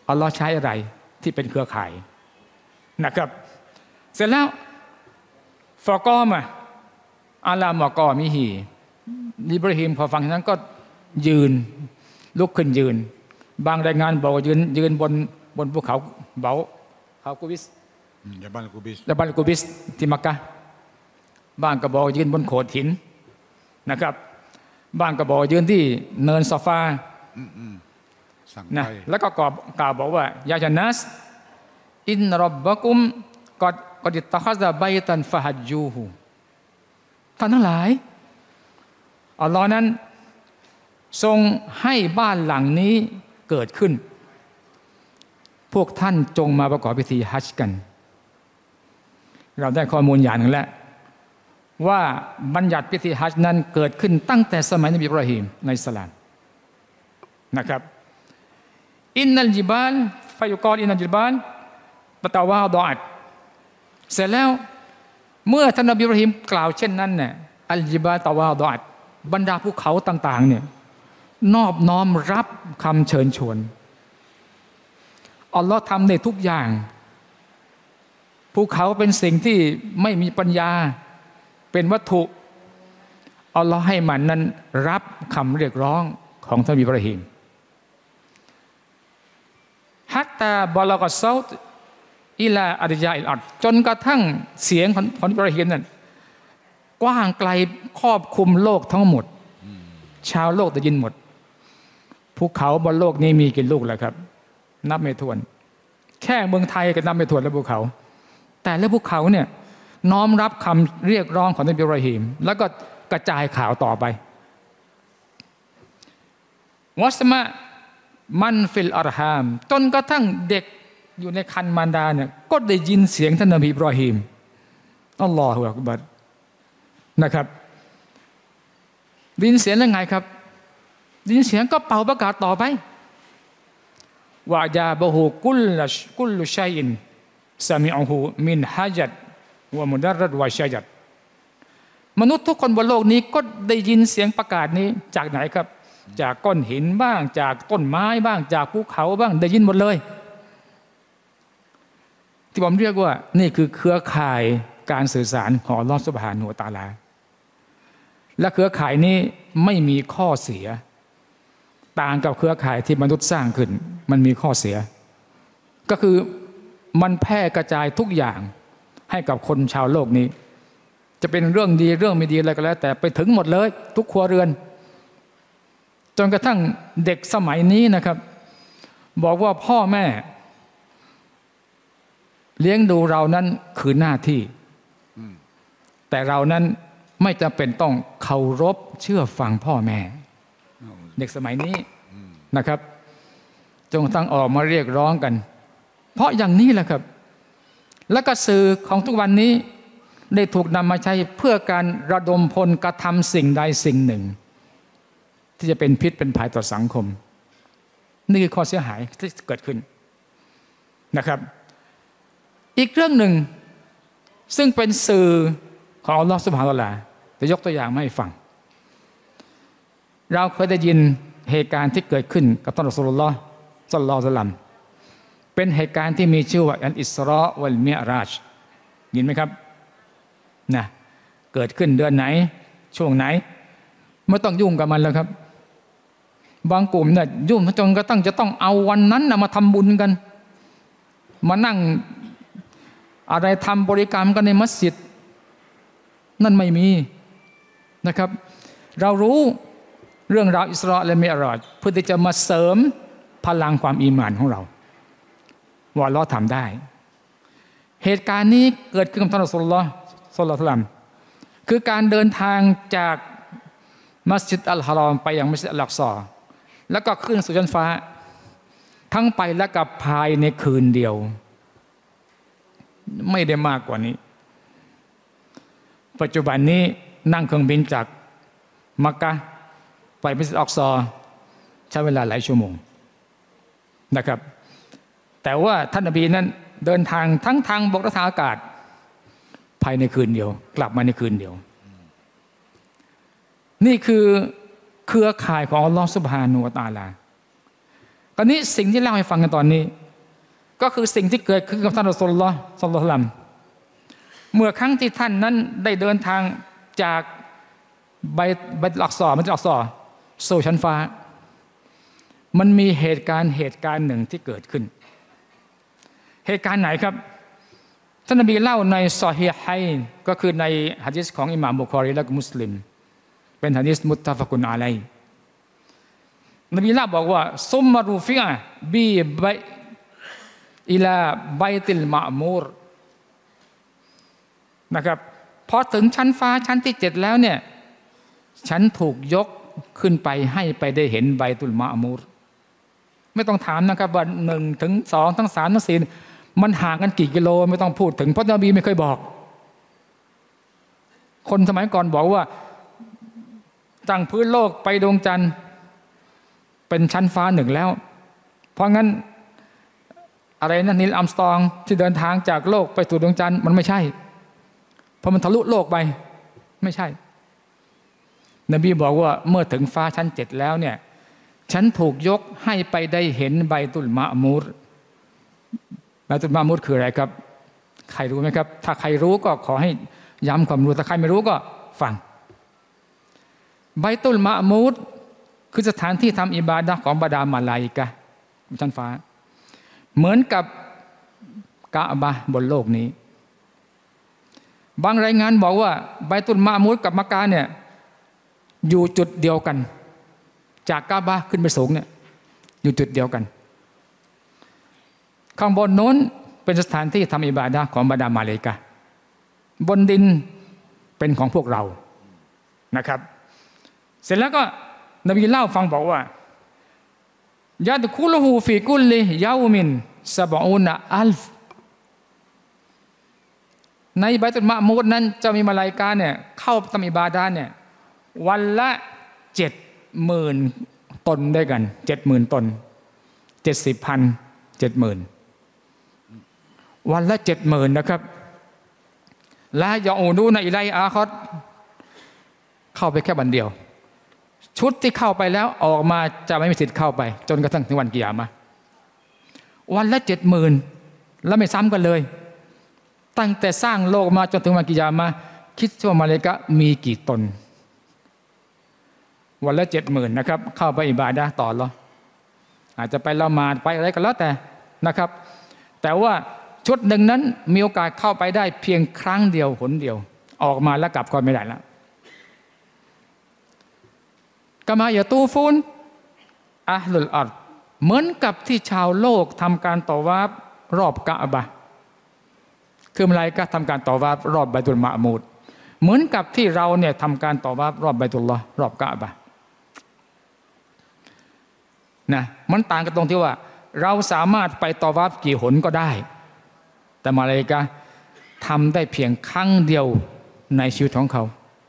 อัลลอฮ์ใช้อะไรที่เป็นเครือข่ายนะครับเสร็จแล้วฟากอมะอาลามากอมิฮีอิบราฮิมพอฟังนั้นก็ยืนลุกขึ้นยืนบางรายงานบอกว่ายืนบนภูเขาเขากูบิสยาบันกูบิสที่มักกะห์บ้างก็บอกยืนบนโขดหินนะครับบ้างก็บอกยืนที่เนินซอฟานะแล้วก็กล่าวบอกว่ายาจานัสอินรับบะกุมกอดิตตะคัซะบัยตันฟะฮัจญูฮูท่านทั้งหลายอัลลอฮ์นั้นทรงให้บ้านหลังนี้เกิดขึ้นพวกท่านจงมาประกอบพิธีฮัจญ์กันเราได้ข้อมูลอย่างหนึ่งแล้วว่าบัญญัติพิธีฮัจญ์นั้นเกิดขึ้นตั้งแต่สมัยนบีอิบราฮิมในอิสลามนะครับอินนัลจิบาลฟะยุกอลอินนัลจิบาลตะตาวาดออัตเสร็จแล้วเมื่อท่านนบีอิบราฮิมกล่าวเช่นนั้นเนี่ยอัลจิบาลตะวาดออัตบรรดาภูเขาต่างๆเนี่ยนอบน้อมรับคำเชิญชวนอัลลอฮ์ทำในทุกอย่างภูเขาเป็นสิ่งที่ไม่มีปัญญาเป็นวัตถุอัลลอฮ์ให้มันนั้นรับคำเรียกร้องของท่านอิบราฮิมฮัตตาบลากะซาตอิลาอัรญาอิลอัรฎจนกระทั่งเสียงของอิบราฮิมนั้นกว้างไกลครอบคลุมโลกทั้งหมดชาวโลกได้ยินหมดภูเขาบนโลกนี้มีกี่ลูกแล้วครับนับไม่ถ้วนแค่เมืองไทยก็นับไม่ถ้วนแล้วภูเขาแต่และภูเขาเนี่ยน้อมรับคำเรียกร้องของนบีอิบราฮิมแล้วก็กระจายข่าวต่อไปวัสมะมันฟิลอัรฮามจนกระทั่งเด็กอยู่ในคันมารดาเนี่ยก็ได้ยินเสียงท่านนบีอิบราฮิมอัลลอฮฺอักบัรนะครับได้ยินเสียงยังไงครับได้ยินเสียงก็เป่าประกาศต่อไปวะจาบะฮูกุลลุชัยอินซามิอูฮูมินฮะจัดวะมุดัรรัดวะชะจัดมนุษย์ทุกคนบนโลกนี้ก็ได้ยินเสียงประกาศนี้จากไหนครับจากก้อนหินบ้างจากต้นไม้บ้างจากภูเขาบ้างได้ยินหมดเลยที่ผมเรียกว่านี่คือเครือข่ายการสื่อสารของอัลเลาะห์ซุบฮานะฮูวะตะอาลาและเครือข่ายนี้ไม่มีข้อเสียต่างกับเครือข่ายที่มนุษย์สร้างขึ้นมันมีข้อเสียก็คือมันแพร่กระจายทุกอย่างให้กับคนชาวโลกนี้จะเป็นเรื่องดีเรื่องไม่ดีอะไรก็แล้วแต่ไปถึงหมดเลยทุกครัวเรือนจนกระทั่งเด็กสมัยนี้นะครับบอกว่าพ่อแม่เลี้ยงดูเรานั้นคือหน้าที่แต่เรานั้นไม่จำเป็นต้องเคารพเชื่อฟังพ่อแม่เด็กสมัยนี้นะครับจงตั้งออกมาเรียกร้องกันเพราะอย่างนี้แหละครับและก็สื่อของทุกวันนี้ได้ถูกนำมาใช้เพื่อการระดมพลกระทำสิ่งใดสิ่งหนึ่งที่จะเป็นพิษเป็นภัยต่อสังคมนี่คือข้อเสียหายที่เกิดขึ้นนะครับอีกเรื่องหนึ่งซึ่งเป็นสื่อของอัลลอฮฺซุบฮานะฮูวะตะอาลาจะยกตัวอย่างมาให้ฟังเราเคยได้ยินเหตุการณ์ที่เกิดขึ้นกับท่านรอซูลุลลอฮ์ศ็อลลัลลอฮุอะลัยฮิวะซัลลัมเป็นเหตุการณ์ที่มีชื่อว่าอัลอิสรอวัลมิอ์ราจยินไหมครับนะเกิดขึ้นเดือนไหนช่วงไหนไม่ต้องยุ่งกับมันแล้วครับบางกลุ่มเนี่ยยุ่งจนกระทั่งจะต้องเอาวันนั้นมาทำบุญกันมานั่งอะไรทำบริกรรมกันในมัสยิดนั่นไม่มีนะครับเรารู้เรื่องราวอิสราและมิอ์ราจเพื่อที่จะมาเสริมพลังความอีหม่านของเราว่าเราทำได้เหตุการณ์นี้เกิดขึ้นกับท่านรอซูลุลลอฮ์ศ็อลลัลลอฮุอะลัยฮิวะซัลลัมคือการเดินทางจากมัสยิดอัลฮารอมไปยังมัสยิดอัลอักซอแล้วก็ขึ้นสู่ชั้นฟ้าทั้งไปและกลับภายในคืนเดียวไม่ได้มากกว่านี้ปัจจุบันนี้นั่งเครื่องบินจากมักกะห์ไปมัสยิดอัลอักซอใช้เวลาหลายชั่วโมงนะครับแต่ว่าท่านนบีนั้นเดินทางทั้งทางบกและทางอากาศภายในคืนเดียวกลับมาในคืนเดียวนี่คือเครือข่ายของอัลลอฮฺซุบฮานะฮูวะตะอาลาตอนนี้สิ่งที่เล่าให้ฟังกันตอนนี้ก็คือสิ่งที่เกิดขึ้นกับท่านรอซูลุลลอฮ์ศ็อลลัลลอฮุอะลัยฮิวะซัลลัมเมื่อครั้งที่ท่านนั้นได้เดินทางจากไบตุลอักษอมัสยิดอักษอสู่ชั้นฟ้ามันมีเหตุการณ์หนึ่งที่เกิดขึ้นเหตุการณ์ไหนครับท่านนบีเล่าในซอฮีฮ์ก็คือในหะดีษของอิหม่ามบุคอรีและมุสลิมเป็นหะดีษมุตตะฟะกุนอะลัยฮินบีเล่าบอกว่าซุมมารูฟิอะบีไบอิลาไบติลมะมูรนะครับพอถึงชั้นฟ้าชั้นที่7แล้วเนี่ยฉันถูกยกขึ้นไปให้ไปได้เห็นไบตุลมะมูรไม่ต้องถามนะครับว่า1ถึง2ถึง3ถึง4มันห่างกันกี่กิโลไม่ต้องพูดถึงเพราะนบีไม่เคยบอกคนสมัยก่อนบอกว่าตั้งพื้นโลกไปดวงจันทร์เป็นชั้นฟ้า1แล้วเพราะงั้นอะไรนะนีลอัมสตรองที่เดินทางจากโลกไปสู่ดวงจันทร์มันไม่ใช่เพราะมันทะลุโลกไปไม่ใช่นบีบอกว่าเมื่อถึงฟ้าชั้น7แล้วเนี่ยฉันถูกยกให้ไปได้เห็นไบตุลมะมูรไบตุลมะมูรคืออะไรครับใครรู้ไหมครับถ้าใครรู้ก็ขอให้ย้ำความรู้ถ้าใครไม่รู้ก็ฟังไบตุลมะมูรคือสถานที่ทำอิบาดะห์ของบรรดามาลาอิกะฮ์ชั้นฟ้าเหมือนกับกะอ์บะห์บนโลกนี้บางรายงานบอกว่าไบตุลมะมูรกับมักกะฮ์เนี่ยอยู่จุดเดียวกันจากกะอ์บะห์ขึ้นไปสูงเนี่ยอยู่จุดเดียวกันข้างบนโน้นเป็นสถานที่ทำอิบาดะห์ของบรรดามาลาอิกะฮ์บนดินเป็นของพวกเรานะครับเสร็จแล้วก็นบีเล่าฟังบอกว่ายะดคุลุฮูฟีกุลลิยามินซะบะอูนะอัลฟในไบตุลมะมูรนั้นจะมีมาลาอิกะฮ์เนี่ยเข้าทำอิบาดะห์เนี่ยวันละ 70,000 ตนด้วยกัน 70,000 ตน 70,000 70,000 วันละ 70,000 นะครับลายะอูดูนะอิลัยอาคอรเข้าไปแค่วันเดียวชุดที่เข้าไปแล้วออกมาจะไม่มีสิทธิ์เข้าไปจนกระทั่งถึงวันกิยามะห์วันละ 70,000 แล้วไม่ซ้ำกันเลยตั้งแต่สร้างโลกมาจนถึงวันกิยามะห์คิดว่ามาลาอิกะฮ์มีกี่ตนวันละ 70,000 นะครับเข้าไปอิบาดะห์ต่ออัลเลาะห์อาจจะไปละหมาดไปอะไรก็แล้วแต่นะครับแต่ว่าชุดหนึ่งนั้นมีโอกาสเข้าไปได้เพียงครั้งเดียวหนเดียวออกมาแล้วกลับก็ไม่ได้แล้วกะมายะตูฟูนอะห์ลุลอัรฎ์เหมือนกับที่ชาวโลกทำการตอวาฟรอบกะอ์บะห์คือมาลาอิกะฮ์ทำการตอวาฟรอบไบตุลมะมูรเหมือนกับที่เราเนี่ยทำการตอวาฟรอบไบตุลลอฮ์รอบกะอ์บะห์นะมันต่างกันตรงที่ว่าเราสามารถไปตอวาฟกี่หนก็ได้แต่มาลาอิกะฮ์ทำได้เพียงครั้งเดียวในชีวิตของเขา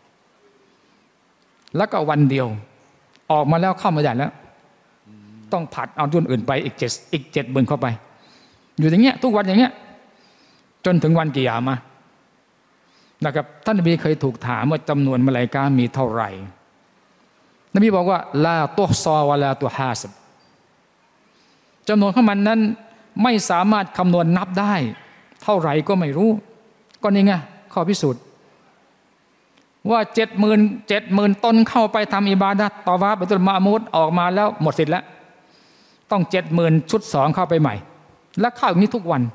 แล้วก็วันเดียวออกมาแล้วเข้ามาได้แล้วต้องผัดเอาจุดอื่นไปอีก70,000เข้าไปอยู่อย่างเงี้ยทุกวันอย่างเงี้ยจนถึงวันกิยามะห์นะครับท่านนบีเคยถูกถามว่าจำนวนมาลาอิกะฮ์มีเท่าไหร่นบีบอกว่าลาตุฮซอวะลาตุฮาซบจำนวนของมันนั้นไม่สามารถคำนวณนับได้เท่าไหร่ก็ไม่รู้ก็นี่ไงข้อพิสูจน์ว่า70,000 ตนเข้าไปทำอิบาดะห์ตอวาฟไบตุลมะมูรออกมาแล้วหมดสิทธิ์แล้วต้อง70,000 ชุด2เข้าไปใหม่และเข้าอย่างนี้ทุกวัน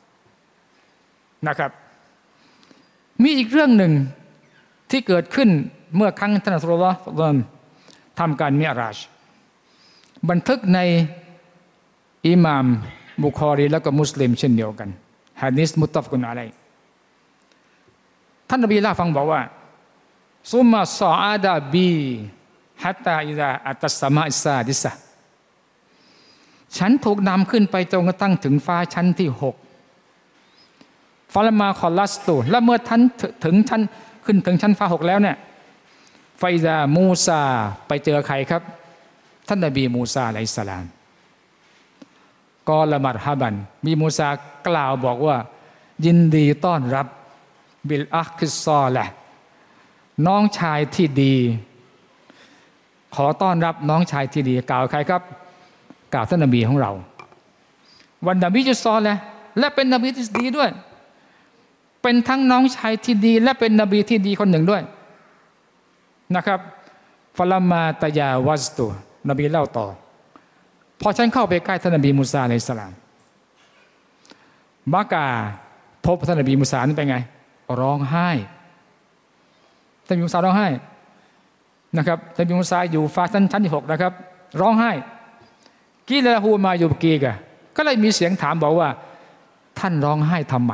นะครับมีอีกเรื่องหนึ่งที่เกิดขึ้นเมื่อครั้งท่านรอซูลุลลอฮ์ทำการมิอ์ราจบันทึกในอิหม่ามบุคอรีและก็มุสลิมเช่นเดียวกันหะดีษมุตตะฟะกุนอะลัยฮิท่านนบีเล่าฟังบอกว่าซุมมาซออาดะบีฮัตตาอิซาอัตตัสสมาอิซาดิซะฉันถูกนำขึ้นไปจนกระทั่งถึงฟ้าชั้นที่6ฟาลมาคอลัสตูและเมื่อท่านถึงชั้นขึ้นถึงชั้นฟ้า6แล้วเนี่ยไฟซามูซาไปเจอใครครับท่านนบีมูซาอะลัยฮิสสลามกอละมัรฮะบันมีมูซากล่าวบอกว่ายินดีต้อนรับบิลอัคซอละน้องชายที่ดีขอต้อนรับน้องชายที่ดีกล่าวใครครับล่าวท่านนบีของเราวันนบีจะซอและเป็นนบีที่ดีด้วยเป็นทั้งน้องชายที่ดีและเป็นนบีที่ดีคนหนึ่งด้วยนะครับฟะลามาตะยาวัสตุนบีเล่าต่อพอฉันเข้าไปใกล้ท่านนบีมูซาอะลัยฮิสสลามมากาพบท่านนบีมูซานี่เป็นไงร้องไห้ท่านนบีมูซาร้องไห้นะครับท่านนบีมูซาอยู่ฟ้าชั้นที่6นะครับร้องไห้กีลาฮูมาอยู่กีกะก็เลยมีเสียงถามบอกว่าท่านร้องไห้ทำไม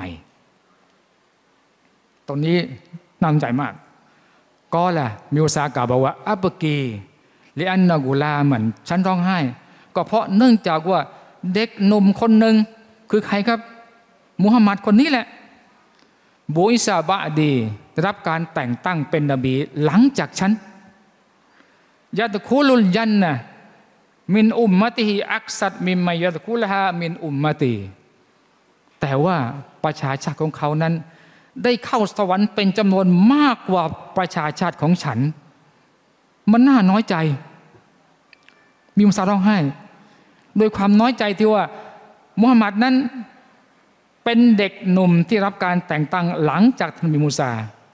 ตรงนี้น่าสนใจมากก็ล่ะมิวซากล่าวบอกว่าอับกีลิอันนากุลาเหมือนฉันร้องไห้ก็เพราะเนื่องจากว่าเด็กหนุ่มคนหนึ่งคือใครครับมุฮัมมัดคนนี้แหละบุอิซาบะดีได้รับการแต่งตั้งเป็นนบีหลังจากฉันยะตะคูลุลญันนะมินอุมมะติฮิอักซัดมิมมายะตะคูลฮามินอุมมะติแต่ว่าประชาชาติของเขานั้นได้เข้าสวรรค์เป็นจำนวนมากกว่าประชาชาติของฉันมันน่าน้อยใจมีมุสาร้องไห้โดยความน้อยใจที่ว่ามุฮัมมัดนั้นเป็นเด็กหนุ่มที่รับการแต่งตั้งหลังจากท่านนบีมูซา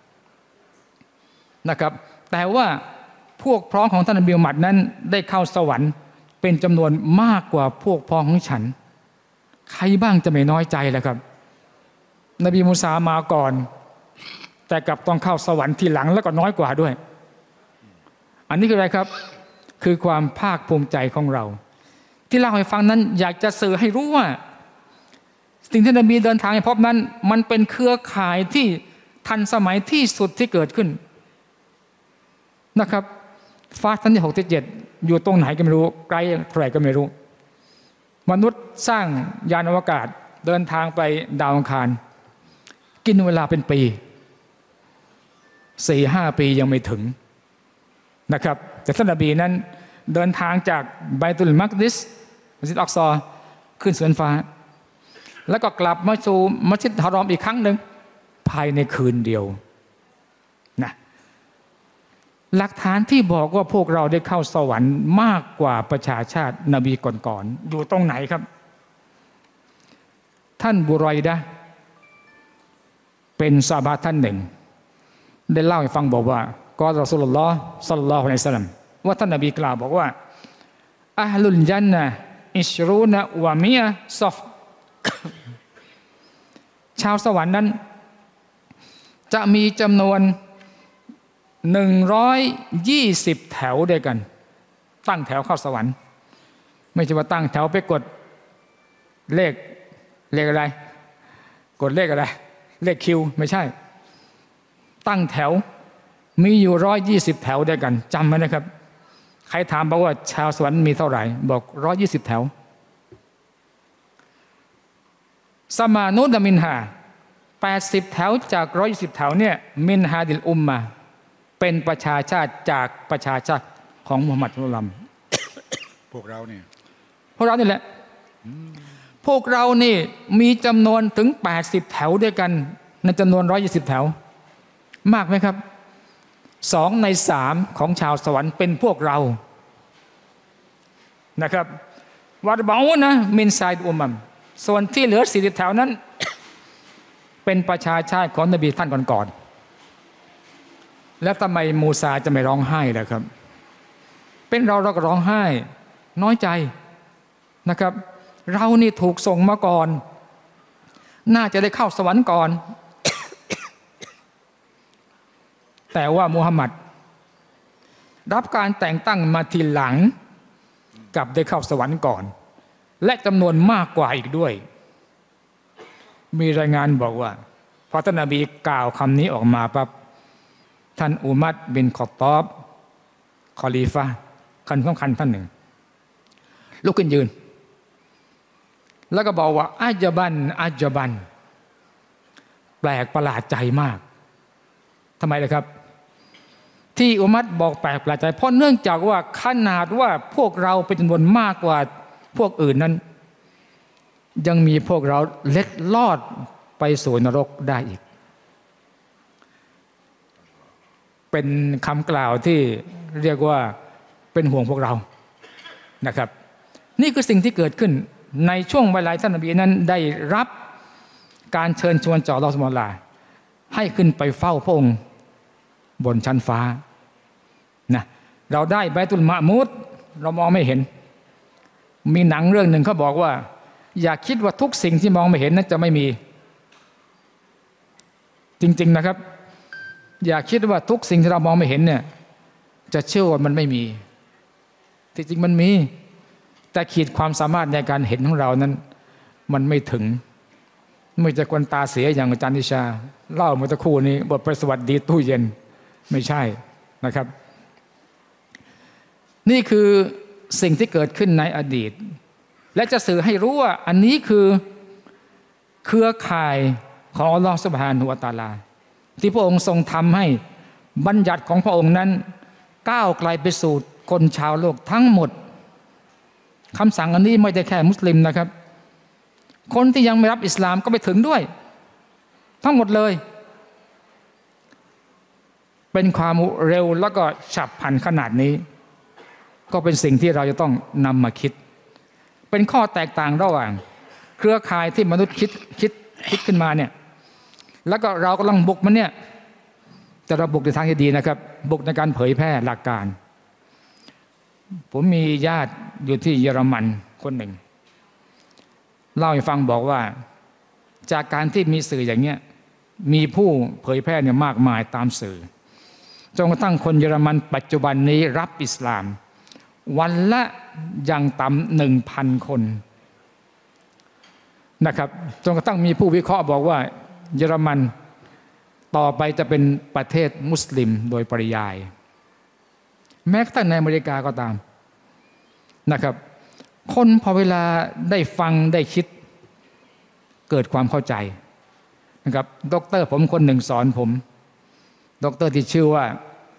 นะครับแต่ว่าพวกพ้องของท่านนบีมุฮัมมัดนั้นได้เข้าสวรรค์เป็นจำนวนมากกว่าพวกพ้องของฉันใครบ้างจะไม่น้อยใจล่ะครับนบีมูซามาก่อนแต่กลับต้องเข้าสวรรค์ทีหลังแล้วก็น้อยกว่าด้วยอันนี้คืออะไรครับคือความภาคภูมิใจของเราที่เล่าให้ฟังนั้นอยากจะสื่อให้รู้ว่าสิ่งที่นบีเดินทางไปพบนั้นมันเป็นเครือข่ายที่ทันสมัยที่สุดที่เกิดขึ้นนะครับฟ้าชั้นที่6ที่7อยู่ตรงไหนก็ไม่รู้ไกลเท่าไหร่ก็ไม่รู้มนุษย์สร้างยานอวกาศเดินทางไปดาวอังคารกินเวลาเป็นปี 4-5 ปียังไม่ถึงนะครับแต่ท่านนบีนั้นเดินทางจากไบตุลมักดิสมัสยิดอักซอขึ้นสวนฟ้าแล้วก็กลับมาสู่มัสยิดฮารอมอีกครั้งหนึ่งภายในคืนเดียวนะหลักฐานที่บอกว่าพวกเราได้เข้าสวรรค์มากกว่าประชาชาตินบีก่อนๆอยู่ตรงไหนครับท่านบุรอยดะห์เป็นซอฮาบะห์ท่านหนึ่งได้เล่าให้ฟังบอกว่ากอรอซูลุลลอฮ์ศ็อลลัลลอฮุอะลัยฮิวะซัลลัมว่าท่านนบีกล่าวบอกว่าอะฮลุลญันนะห์อิชรูนะวะมิอะซอฟ ชาวสวรรค์นั้นจะมีจำนวน120แถวด้วยกันตั้งแถวเข้าสวรรค์ไม่ใช่ว่าตั้งแถวไปกดเลขอะไรกดเลขอะไรเลขคิวไม่ใช่ตั้งแถวมีอยู่120แถวด้วยกันจำไว้นะครับใครถามบอกว่าชาวสวรรค์มีเท่าไหร่บอก120แถวสมานุดมินฮา80แถวจาก120แถวเนี่ยมินฮาดิลอุมมะเป็นประชาชาติจากประชาชาติของมุฮัมมัดศ็อลลัลลอฮุอะลัยฮิวะซัลลัมพวกเรานี่แหละพวกเรานี่มีจำนวนถึง80แถวด้วยกันในจำนวน120แถวมากไหมครับ2 ใน 3ของชาวสวรรค์เป็นพวกเรานะครับวัดบานะมินไซด์อุมมัมส่วนที่เหลือ40แถวนั้น เป็นประชาชาติของนบีท่านก่อนๆแล้วทำไมมูซาจะไม่ร้องไห้ล่ะครับเป็นเราก็ร้องไห้น้อยใจนะครับเรานี่ถูกส่งมาก่อนน่าจะได้เข้าสวรรค์ก่อน แต่ว่ามุฮัมมัดรับการแต่งตั้งมาทีหลังกับได้เข้าสวรรค์ก่อนและจำนวนมากกว่าอีกด้วยมีรายงานบอกว่าพอท่านนบีกล่าวคำนี้ออกมาปั๊บท่านอุมัรบินคอฏฏอบคอลีฟะห์คนสำคัญท่านหนึ่งลุกขึ้นยืนแล้วก็บอกว่าอัจบันแปลกประหลาดใจมากทำไมล่ะครับที่อุมัรบอกแปลกประหลาดใจเพราะเนื่องจากว่าขนาดว่าพวกเราเป็นจำนวนมากกว่าพวกอื่นนั้นยังมีพวกเราเล็ดลอดไปสู่นรกได้อีกเป็นคำกล่าวที่เรียกว่าเป็นห่วงพวกเรานะครับนี่คือสิ่งที่เกิดขึ้นในช่วงเวลาท่านนบีนั้นได้รับการเชิญชวนจากอัลเลาะห์ซุบฮานะฮูวะตะอาลาให้ขึ้นไปเฝ้าพระองค์บนชั้นฟ้านะเราได้บัยตุลมะมูดเรามองไม่เห็นมีหนังเรื่องหนึ่งเขาบอกว่าอย่าคิดว่าทุกสิ่งที่มองไม่เห็นนั้นจะไม่มีจริงๆนะครับอย่าคิดว่าทุกสิ่งที่เรามองไม่เห็นเนี่ยจะเชื่อว่ามันไม่มีที่จริงมันมีแต่ขีดความสามารถในการเห็นของเรานั้นมันไม่ถึงไม่จะคนตาเสียอย่างอาจารย์นิชาเล่าเมื่อตะคู่นี้บทไปสวัสดีตู้เย็นไม่ใช่นะครับนี่คือสิ่งที่เกิดขึ้นในอดีตและจะสื่อให้รู้ว่าอันนี้คือเครือข่ายของอัลลอฮฺซุบฮานะฮูวะตะอาลาที่พระองค์ทรงทำให้บัญญัติของพระองค์นั้นก้าวไกลไปสู่คนชาวโลกทั้งหมดคำสั่งอันนี้ไม่ได้แค่มุสลิมนะครับคนที่ยังไม่รับอิสลามก็ไปถึงด้วยทั้งหมดเลยเป็นความเร็วแล้วก็ฉับพลันขนาดนี้ก็เป็นสิ่งที่เราจะต้องนำมาคิดเป็นข้อแตกต่างระหว่างเครือข่ายที่มนุษย์คิดขึ้นมาเนี่ยแล้วก็เรากำลังบุกมันเนี่ยแต่เราบุกในทางที่ดีนะครับบุกในการเผยแพร่หลักการผมมีญาติอยู่ที่เยอรมันคนหนึ่งเล่าให้ฟังบอกว่าจากการที่มีสื่ออย่างเงี้ยมีผู้เผยแพร่เนี่ยมากมายตามสื่อจนกระทั่งคนเยอรมันปัจจุบันนี้รับอิสลามวันละอย่างต่ำ 1,000 คนนะครับจนกระทั่งมีผู้วิเคราะห์บอกว่าเยอรมันต่อไปจะเป็นประเทศมุสลิมโดยปริยายแม้กระทั่งในอเมริกาก็ตามนะครับคนพอเวลาได้ฟังได้คิดเกิดความเข้าใจนะครับด็อกเตอร์ผมคนหนึ่งสอนผมด็อกเตอร์ที่ชื่อว่า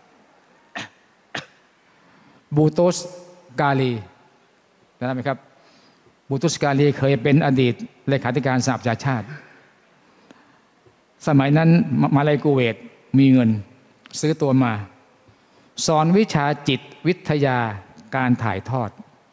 บูโตสกาลีนะครับไหมครับบูโตสกาลีเคยเป็นอดีตเลขาธิการสหประชาชาติสมัยนั้นมาเลย์กูเวตมีเงินซื้อตัวมาสอนวิชาจิตวิทยาการถ่ายทอด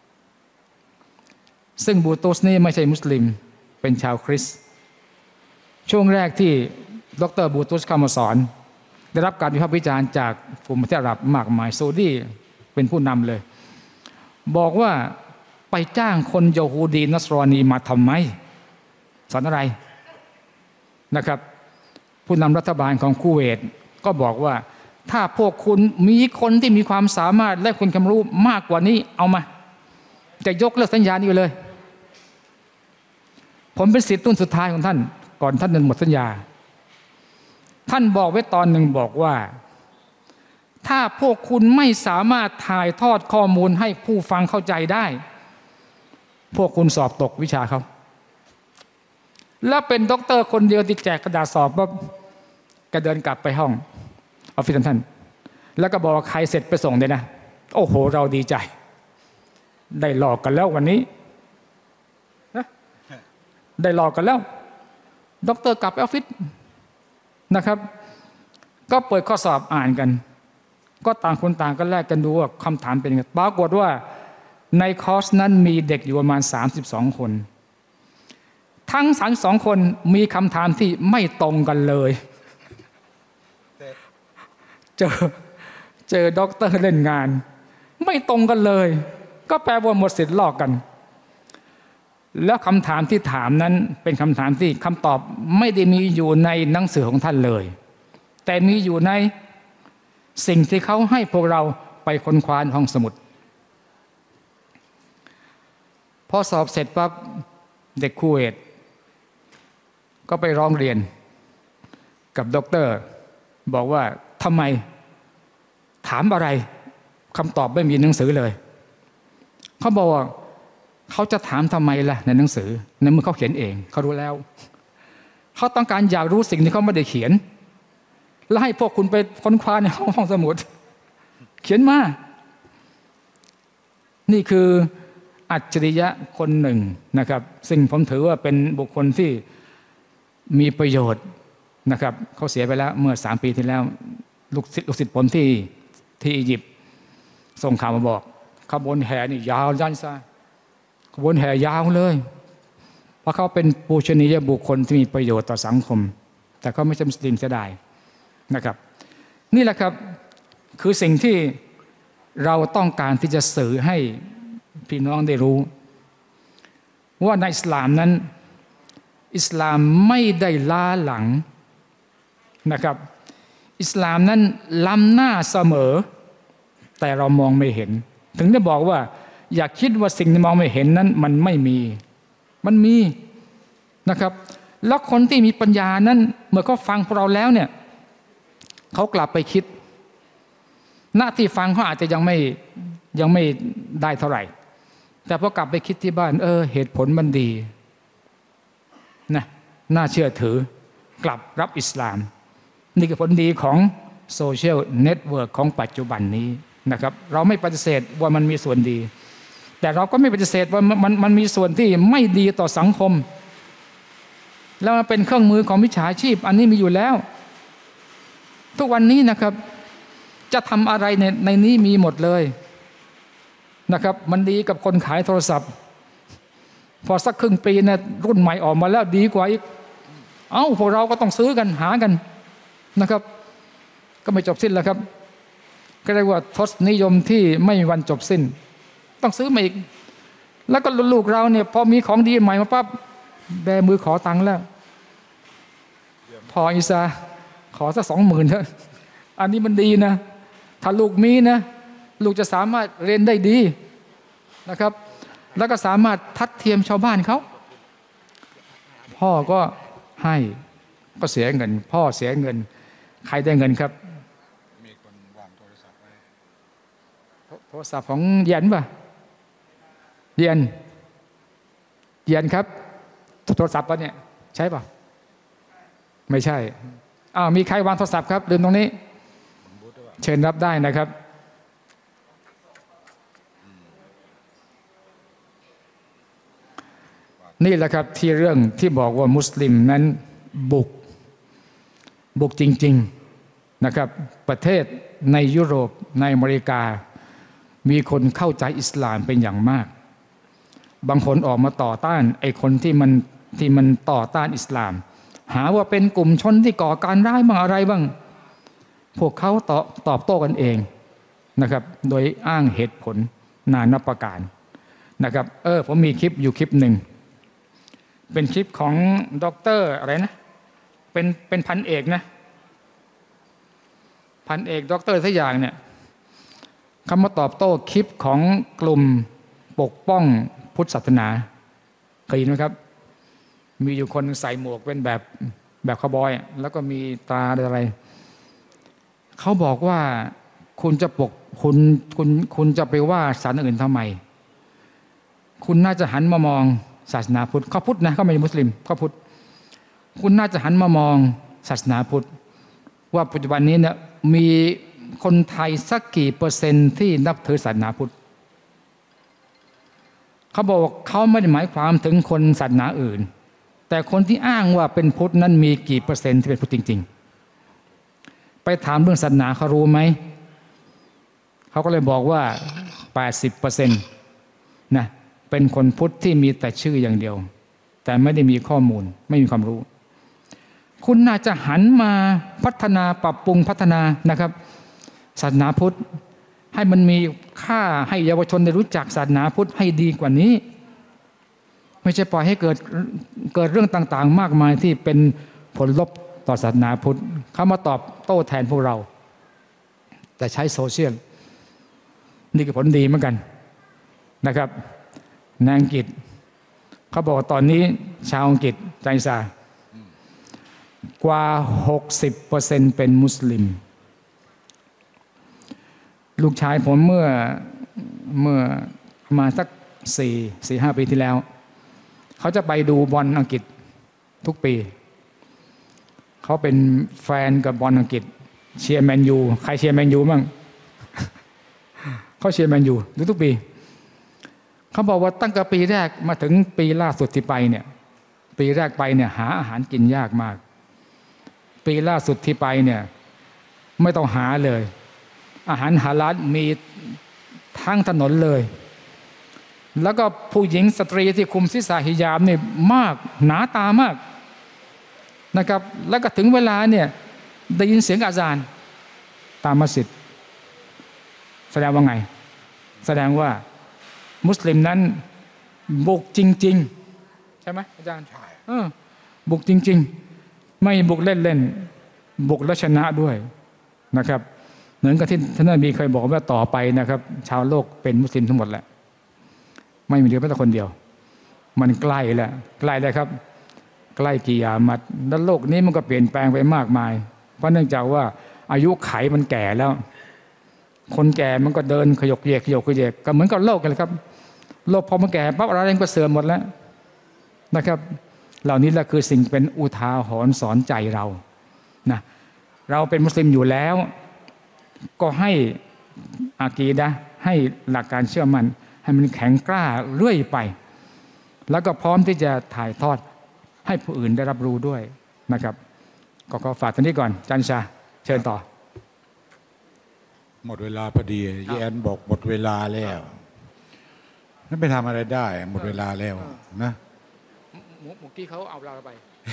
ซึ่งบูโตสนี่ไม่ใช่มุสลิมเป็นชาวคริสต์ช่วงแรกที่ดร.บูโตสเข้ามาสอนได้รับการวิพากษ์วิจารณ์จากกลุ่มประเทศอาหรับมากมายซาอุดีเป็นผู้นำเลยบอกว่าไปจ้างคนยะฮูดีนัสรอนีมาทำไมสอนอะไรนะครับผู้นำรัฐบาลของคูเวตก็บอกว่าถ้าพวกคุณมีคนที่มีความสามารถและคุณความรู้มากกว่านี้เอามาจะยกเลิกสัญญานี้เลยผมเป็นศิษย์รุ่นสุดท้ายของท่านก่อนท่านจะหมดสัญญาท่านบอกไว้ตอนหนึ่งบอกว่าถ้าพวกคุณไม่สามารถถ่ายทอดข้อมูลให้ผู้ฟังเข้าใจได้พวกคุณสอบตกวิชาเขาแล้วเป็นด็อกเตอร์คนเดียวที่แจกกระดาษสอบว่าแกเดินกลับไปห้องออฟฟิศท่านแล้วก็บอกว่าใครเสร็จไปส่งเลยนะโอ้โหเราดีใจได้หลอกกันแล้ววันนี้ได้หลอกกันแล้วด็อกเตอร์กลับออฟฟิศนะครับก็เปิดข้อสอบอ่านกันก็ต่างคนต่างก็แลกกันดูว่าคำถามเป็นยังไงปรากฏว่าในคอร์สนั้นมีเด็กอยู่ประมาณ32คนทั้ง32คนมีคำถามที่ไม่ตรงกันเลยเจอด็อกเตอร์เล่นงานไม่ตรงกันเลยก็แปลว่าหมดสิทธิ์ลอกกันแล้วคำถามที่ถามนั้นเป็นคำถามที่คำตอบไม่ได้มีอยู่ในหนังสือของท่านเลยแต่มีอยู่ในสิ่งที่เขาให้พวกเราไปค้นคว้าในห้องสมุดพอสอบเสร็จปั๊บเด็กคูเวตก็ไปร้องเรียนกับด็อกเตอร์บอกว่าทำไมถามอะไรคำตอบไม่มีหนังสือเลยเขาบอกว่าเขาจะถามทำไมล่ะในหนังสือในเมื่อเขาเขียนเองเขารู้แล้วเขาต้องการอยากรู้สิ่งที่เขาไม่ได้เขียนแล้วให้พวกคุณไปค้นคว้าในห้องสมุดเขียนมานี่คืออัจฉริยะคนหนึ่งนะครับซึ่งผมถือว่าเป็นบุคคลที่มีประโยชน์นะครับเขาเสียไปแล้วเมื่อ3 ปีที่แล้วลูกศิษย์ผมที่อียิปต์ส่งข่าวมาบอกขบวนแห่นี่ยาวยันซาขบวนแห่ยาวเลยเพราะเขาเป็นปูชนียบุคคลที่มีประโยชน์ต่อสังคมแต่เขาไม่ใช่มุสลิมเสียดายนะครับนี่แหละครับคือสิ่งที่เราต้องการที่จะสื่อให้พี่น้องได้รู้ว่าในอิสลามนั้นอิสลามไม่ได้ล้าหลังนะครับอิสลามนั้นล้ำหน้าเสมอแต่เรามองไม่เห็นถึงได้บอกว่าอย่าคิดว่าสิ่งที่มองไม่เห็นนั้นมันไม่มีมันมีนะครับแล้วคนที่มีปัญญานั้นเมื่อเขาฟังพวกเราแล้วเนี่ยเขากลับไปคิดหน้าที่ฟังเขาอาจจะยังไม่ได้เท่าไหร่แต่พอกลับไปคิดที่บ้านเหตุผลมันดีนะน่าเชื่อถือกลับรับอิสลามนี่คือผลดีของโซเชียลเน็ตเวิร์กของปัจจุบันนี้นะครับเราไม่ปฏิเสธว่ามันมีส่วนดีแต่เราก็ไม่ปฏิเสธว่ามันมีส่วนที่ไม่ดีต่อสังคมแล้วมันเป็นเครื่องมือของมิจฉาชีพอันนี้มีอยู่แล้วทุกวันนี้นะครับจะทำอะไรในนี้มีหมดเลยนะครับมันดีกับคนขายโทรศัพท์พอสักครึ่งปีนะรุ่นใหม่ออกมาแล้วดีกว่าอีกพวกเราก็ต้องซื้อกันหากันนะครับก็ไม่จบสิ้นแล้วครับก็เรียกว่าทศนิยมที่ไม่มีวันจบสิ้นต้องซื้อมาอีกแล้วก็ลูกเราเนี่ยพอมีของดีใหม่มาปั๊บแบมือขอตังค์แล้วพออิสาขอสัก20,000เถอะอันนี้มันดีนะถ้าลูกมีนะลูกจะสามารถเรียนได้ดีนะครับแล้วก็สามารถทัดเทียมชาวบ้านเขาพ่อก็ให้ก็เสียเงินพ่อเสียเงินใครได้เงินครับมีคนวางโทรศัพท์ไว้โทรศัพท์ของเย็นป่ะเย็นครับโทรศัพท์ป่ะเนี่ยใช่ป่ะไม่ใช่มีใครวางโทรศัพท์ครับเดินตรงนี้เชิญรับได้นะครับนี่แหละครับที่เรื่องที่บอกว่ามุสลิมนั้นบุกจริงๆนะครับประเทศในยุโรปในอเมริกามีคนเข้าใจอิสลามเป็นอย่างมากบางคนออกมาต่อต้านไอ้คนที่มันต่อต้านอิสลามหาว่าเป็นกลุ่มชนที่ก่อการร้ายบ้างอะไรบ้างพวกเขาตอบโต้กันเองนะครับโดยอ้างเหตุผลนานับประการนะครับผมมีคลิปอยู่คลิปหนึ่งเป็นคลิปของด็อกเตอร์อะไรนะเป็นพันเอกนะพันเอกด็อกเตอร์สักอย่างเนี่ยเขามาตอบโต้คลิปของกลุ่มปกป้องพุทธศาสนาเคยเห็นไหมครับมีอยู่คนใส่หมวกเป็นแบบคาวบอยแล้วก็มีตาอะไรเขาบอกว่าคุณจะคุณจะไปว่าศาสนาอื่นทำไมคุณน่าจะหันมามองศาสนาพุทธเขาพุทธนะเขาไม่ใช่มุสลิมเขาพุทธคุณน่าจะหันมามองศาสนาพุทธว่าปัจจุบันนี้เนี่ยมีคนไทยสักกี่เปอร์เซ็นต์ที่นับถือศาสนาพุทธเขาบอกเขาไม่ได้หมายความถึงคนศาสนาอื่นแต่คนที่อ้างว่าเป็นพุทธนั้นมีกี่เปอร์เซ็นต์ที่เป็นพุทธจริงๆไปถามเรื่องศาสนาเขารู้ไหมเขาก็เลยบอกว่า 80% นะเป็นคนพุทธที่มีแต่ชื่ออย่างเดียวแต่ไม่ได้มีข้อมูลไม่มีความรู้คุณน่าจะหันมาพัฒนาปรับปรุงพัฒนานะครับศาสนาพุทธให้มันมีค่าให้เยาวชนได้รู้จักศาสนาพุทธให้ดีกว่านี้ไม่ใช่ปล่อยให้เกิดเรื่องต่างๆมากมายที่เป็นผลลบต่อศาสนาพุทธเขามาตอบโต้แทนพวกเราแต่ใช้โซเชียลนี่คือผลดีเหมือนกันนะครับในอังกฤษเขาบอกว่าตอนนี้ชาวอังกฤษใจซากว่า 60% เป็นมุสลิมลูกชายผมเมื่อประมาณสัก 4-5 ปีที่แล้วเขาจะไปดูบอลอังกฤษทุกปีเขาเป็นแฟนกับบอลอังกฤษเชียร์แมนยูใครเชียร์แมนยูบ้างเขาเชียร์แมนยูทุกปีเขาบอกว่าตั้งแต่ปีแรกมาถึงปีล่าสุดที่ไปเนี่ยปีแรกไปเนี่ยหาอาหารกินยากมากปีล่าสุดที่ไปเนี่ยไม่ต้องหาเลยอาหารฮาลาลมีทั้งถนนเลยแล้วก็ผู้หญิงสตรีที่คุมศีรษะฮิญาบเนี่ยมากหนาตามากนะครับแล้วก็ถึงเวลาเนี่ยได้ยินเสียงอาซานตามมัสยิดแสดงว่าไงแสดงว่ามุสลิมนั้นบุกจริงๆใช่ไหมอาจารย์ใช่บุกจริงๆไม่บุกเล่นๆบุกและชนะด้วยนะครับเหมือนกับที่ท่านนบีเคยบอกว่าต่อไปนะครับชาวโลกเป็นมุสลิมทั้งหมดแหละไม่มีเหลือแม้แต่คนเดียวมันใกล้แล้วใกล้แล้วครับใกล้กิยามัตแล้วโลกนี้มันก็เปลี่ยนแปลงไปมากมายเพราะเนื่องจากว่าอายุไขมันแก่แล้วคนแก่มันก็เดินขยกเยกก็เหมือนกับโลกกันเลยครับโลกพอมันแก่ปั๊บอะไรก็เสื่อมหมดแล้วนะครับเหล่านี้แหละคือสิ่งเป็นอุทาหรณ์สอนใจเรานะเราเป็นมุสลิมอยู่แล้วก็ให้อากีดะห์ให้หลักการเชื่อมั่นให้มันแข็งกล้าเรื่อยไปแล้วก็พร้อมที่จะถ่ายทอดให้ผู้อื่นได้รับรู้ด้วยนะครับก็ขอฝากท่านนี้ก่อนจันชาเชิญต่อหมดเวลาพอดียีแอนบอกหมดเวลาแล้วนั่นไปทำอะไรได้หมดเวลาแล้วนะหมูกี้เขาเอาเราไป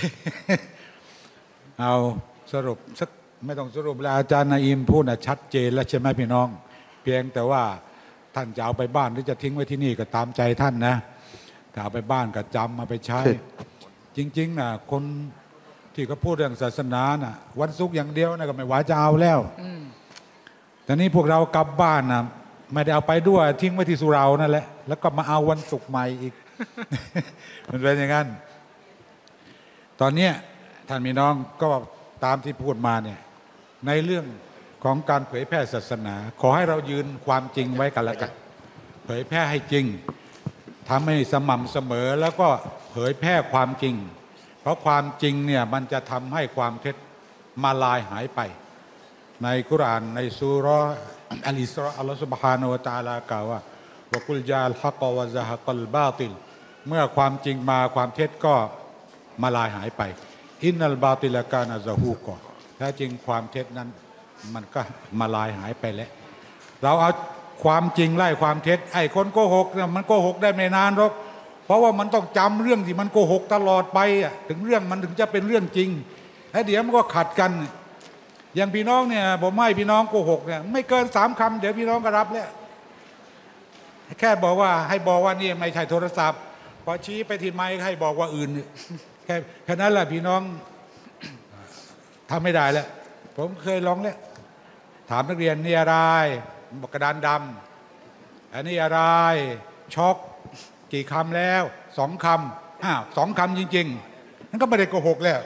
เอาสรุปสักไม่ต้องสรุปแล้วอาจารย์นาอิมพูดชัดเจนแล้วใช่ไหมพี่น้องเพียงแต่ว่าท่านจะเอาไปบ้านหรือจะทิ้งไว้ที่นี่ก็ตามใจท่านนะถ้าเอาไปบ้านก็จำมาไปใช้จริงๆนะคนที่เขาพูดเรื่องศาสนาน่ะวันศุกร์อย่างเดียวนะก็ไม่ไหวจะเอาแล้วแต่นี่พวกเรากลับบ้านนะไม่ได้เอาไปด้วยทิ้งไว้ที่สุเหร่านั่นแหละแล้วก็มาเอาวันศุกร์ใหม่อีก มันเป็นอย่างนั้นตอนนี้ท่านพี่น้องก็ตามที่พูดมาเนี่ยในเรื่องของการเผยแพร่ศาสนาขอให้เรายืนความจริงไว้กันแล้วกันเผยแพร่ให้จริงทำให้สม่ำเสมอแล้วก็เผยแพร่ความจริงเพราะความจริงเนี่ยมันจะทำให้ความเท็จมาลายหายไปในกุรอานในซูเราะห์อัลอิสราอัลลอฮฺซุบฮานะฮูวะตะอาลากล่าวว่าวะกุลญาอัลฮักวะซะฮะกัลบาติลเมื่อความจริงมาความเท็จก็มาลายหายไปอินนัลบาติลกานะซะฮูกอแท้จริงความเท็จนั้นมันก็มาลายหายไปแล้วเราเอาความจริงไล่ความเท็จไอ้คนโกหกเนี่ยมันโกหกได้ไม่นานหรอกเพราะว่ามันต้องจำเรื่องที่มันโกหกตลอดไปถึงเรื่องมันถึงจะเป็นเรื่องจริงแล้วเดี๋ยวมันก็ขัดกันอย่างพี่น้องเนี่ยผมให้พี่น้องโกหกเนี่ยไม่เกิน3 คำเดี๋ยวพี่น้องก็รับแล้วแค่บอกว่าให้บอกว่านี่ไม่ใช่โทรศัพท์พอชี้ไปที่ไมค์ให้บอกว่าอื่นแค่นั้นแหละพี่น้องทำไม่ได้แล้วผมเคยลองแล้วถามนักเรียนนี่อะไรบอกกระดานดำอันนี้อะไรช็อกกี่คำแล้ว2 คำ2 คำจริงๆนั่นก็ไม่ได้โกหกแล้ว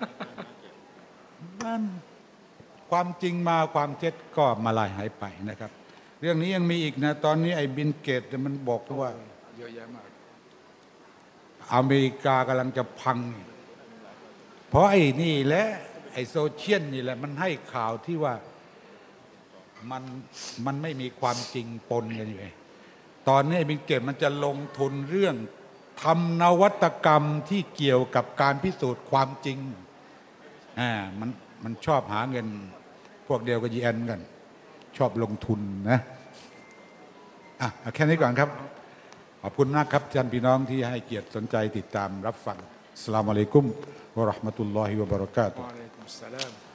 มันความจริงมาความเท็จก็มาลายหายไปนะครับเรื่องนี้ยังมีอีกนะตอนนี้ไอ้บิลเกตส์มันบอกว่าเยอะแยะมากอเมริกากำลังจะพังเพราะไอ้นี่แหละไอ้โซเชียลนี่แหละมันให้ข่าวที่ว่ามันไม่มีความจริงปนกันอยู่ไงตอนนี้บิลเกตส์มันจะลงทุนเรื่องทำนวัตกรรมที่เกี่ยวกับการพิสูจน์ความจริงมันชอบหาเงินพวกเดียวกับยีแอนกันชอบลงทุนนะแค่นี้ก่อนครับขอบคุณมากครับท่านพี่น้องที่ให้เกียรติสนใจติดตามรับฟังอัสสลามุอะลัยกุมวะเราะห์มะตุลลอฮิวะบะเราะกาตุฮ์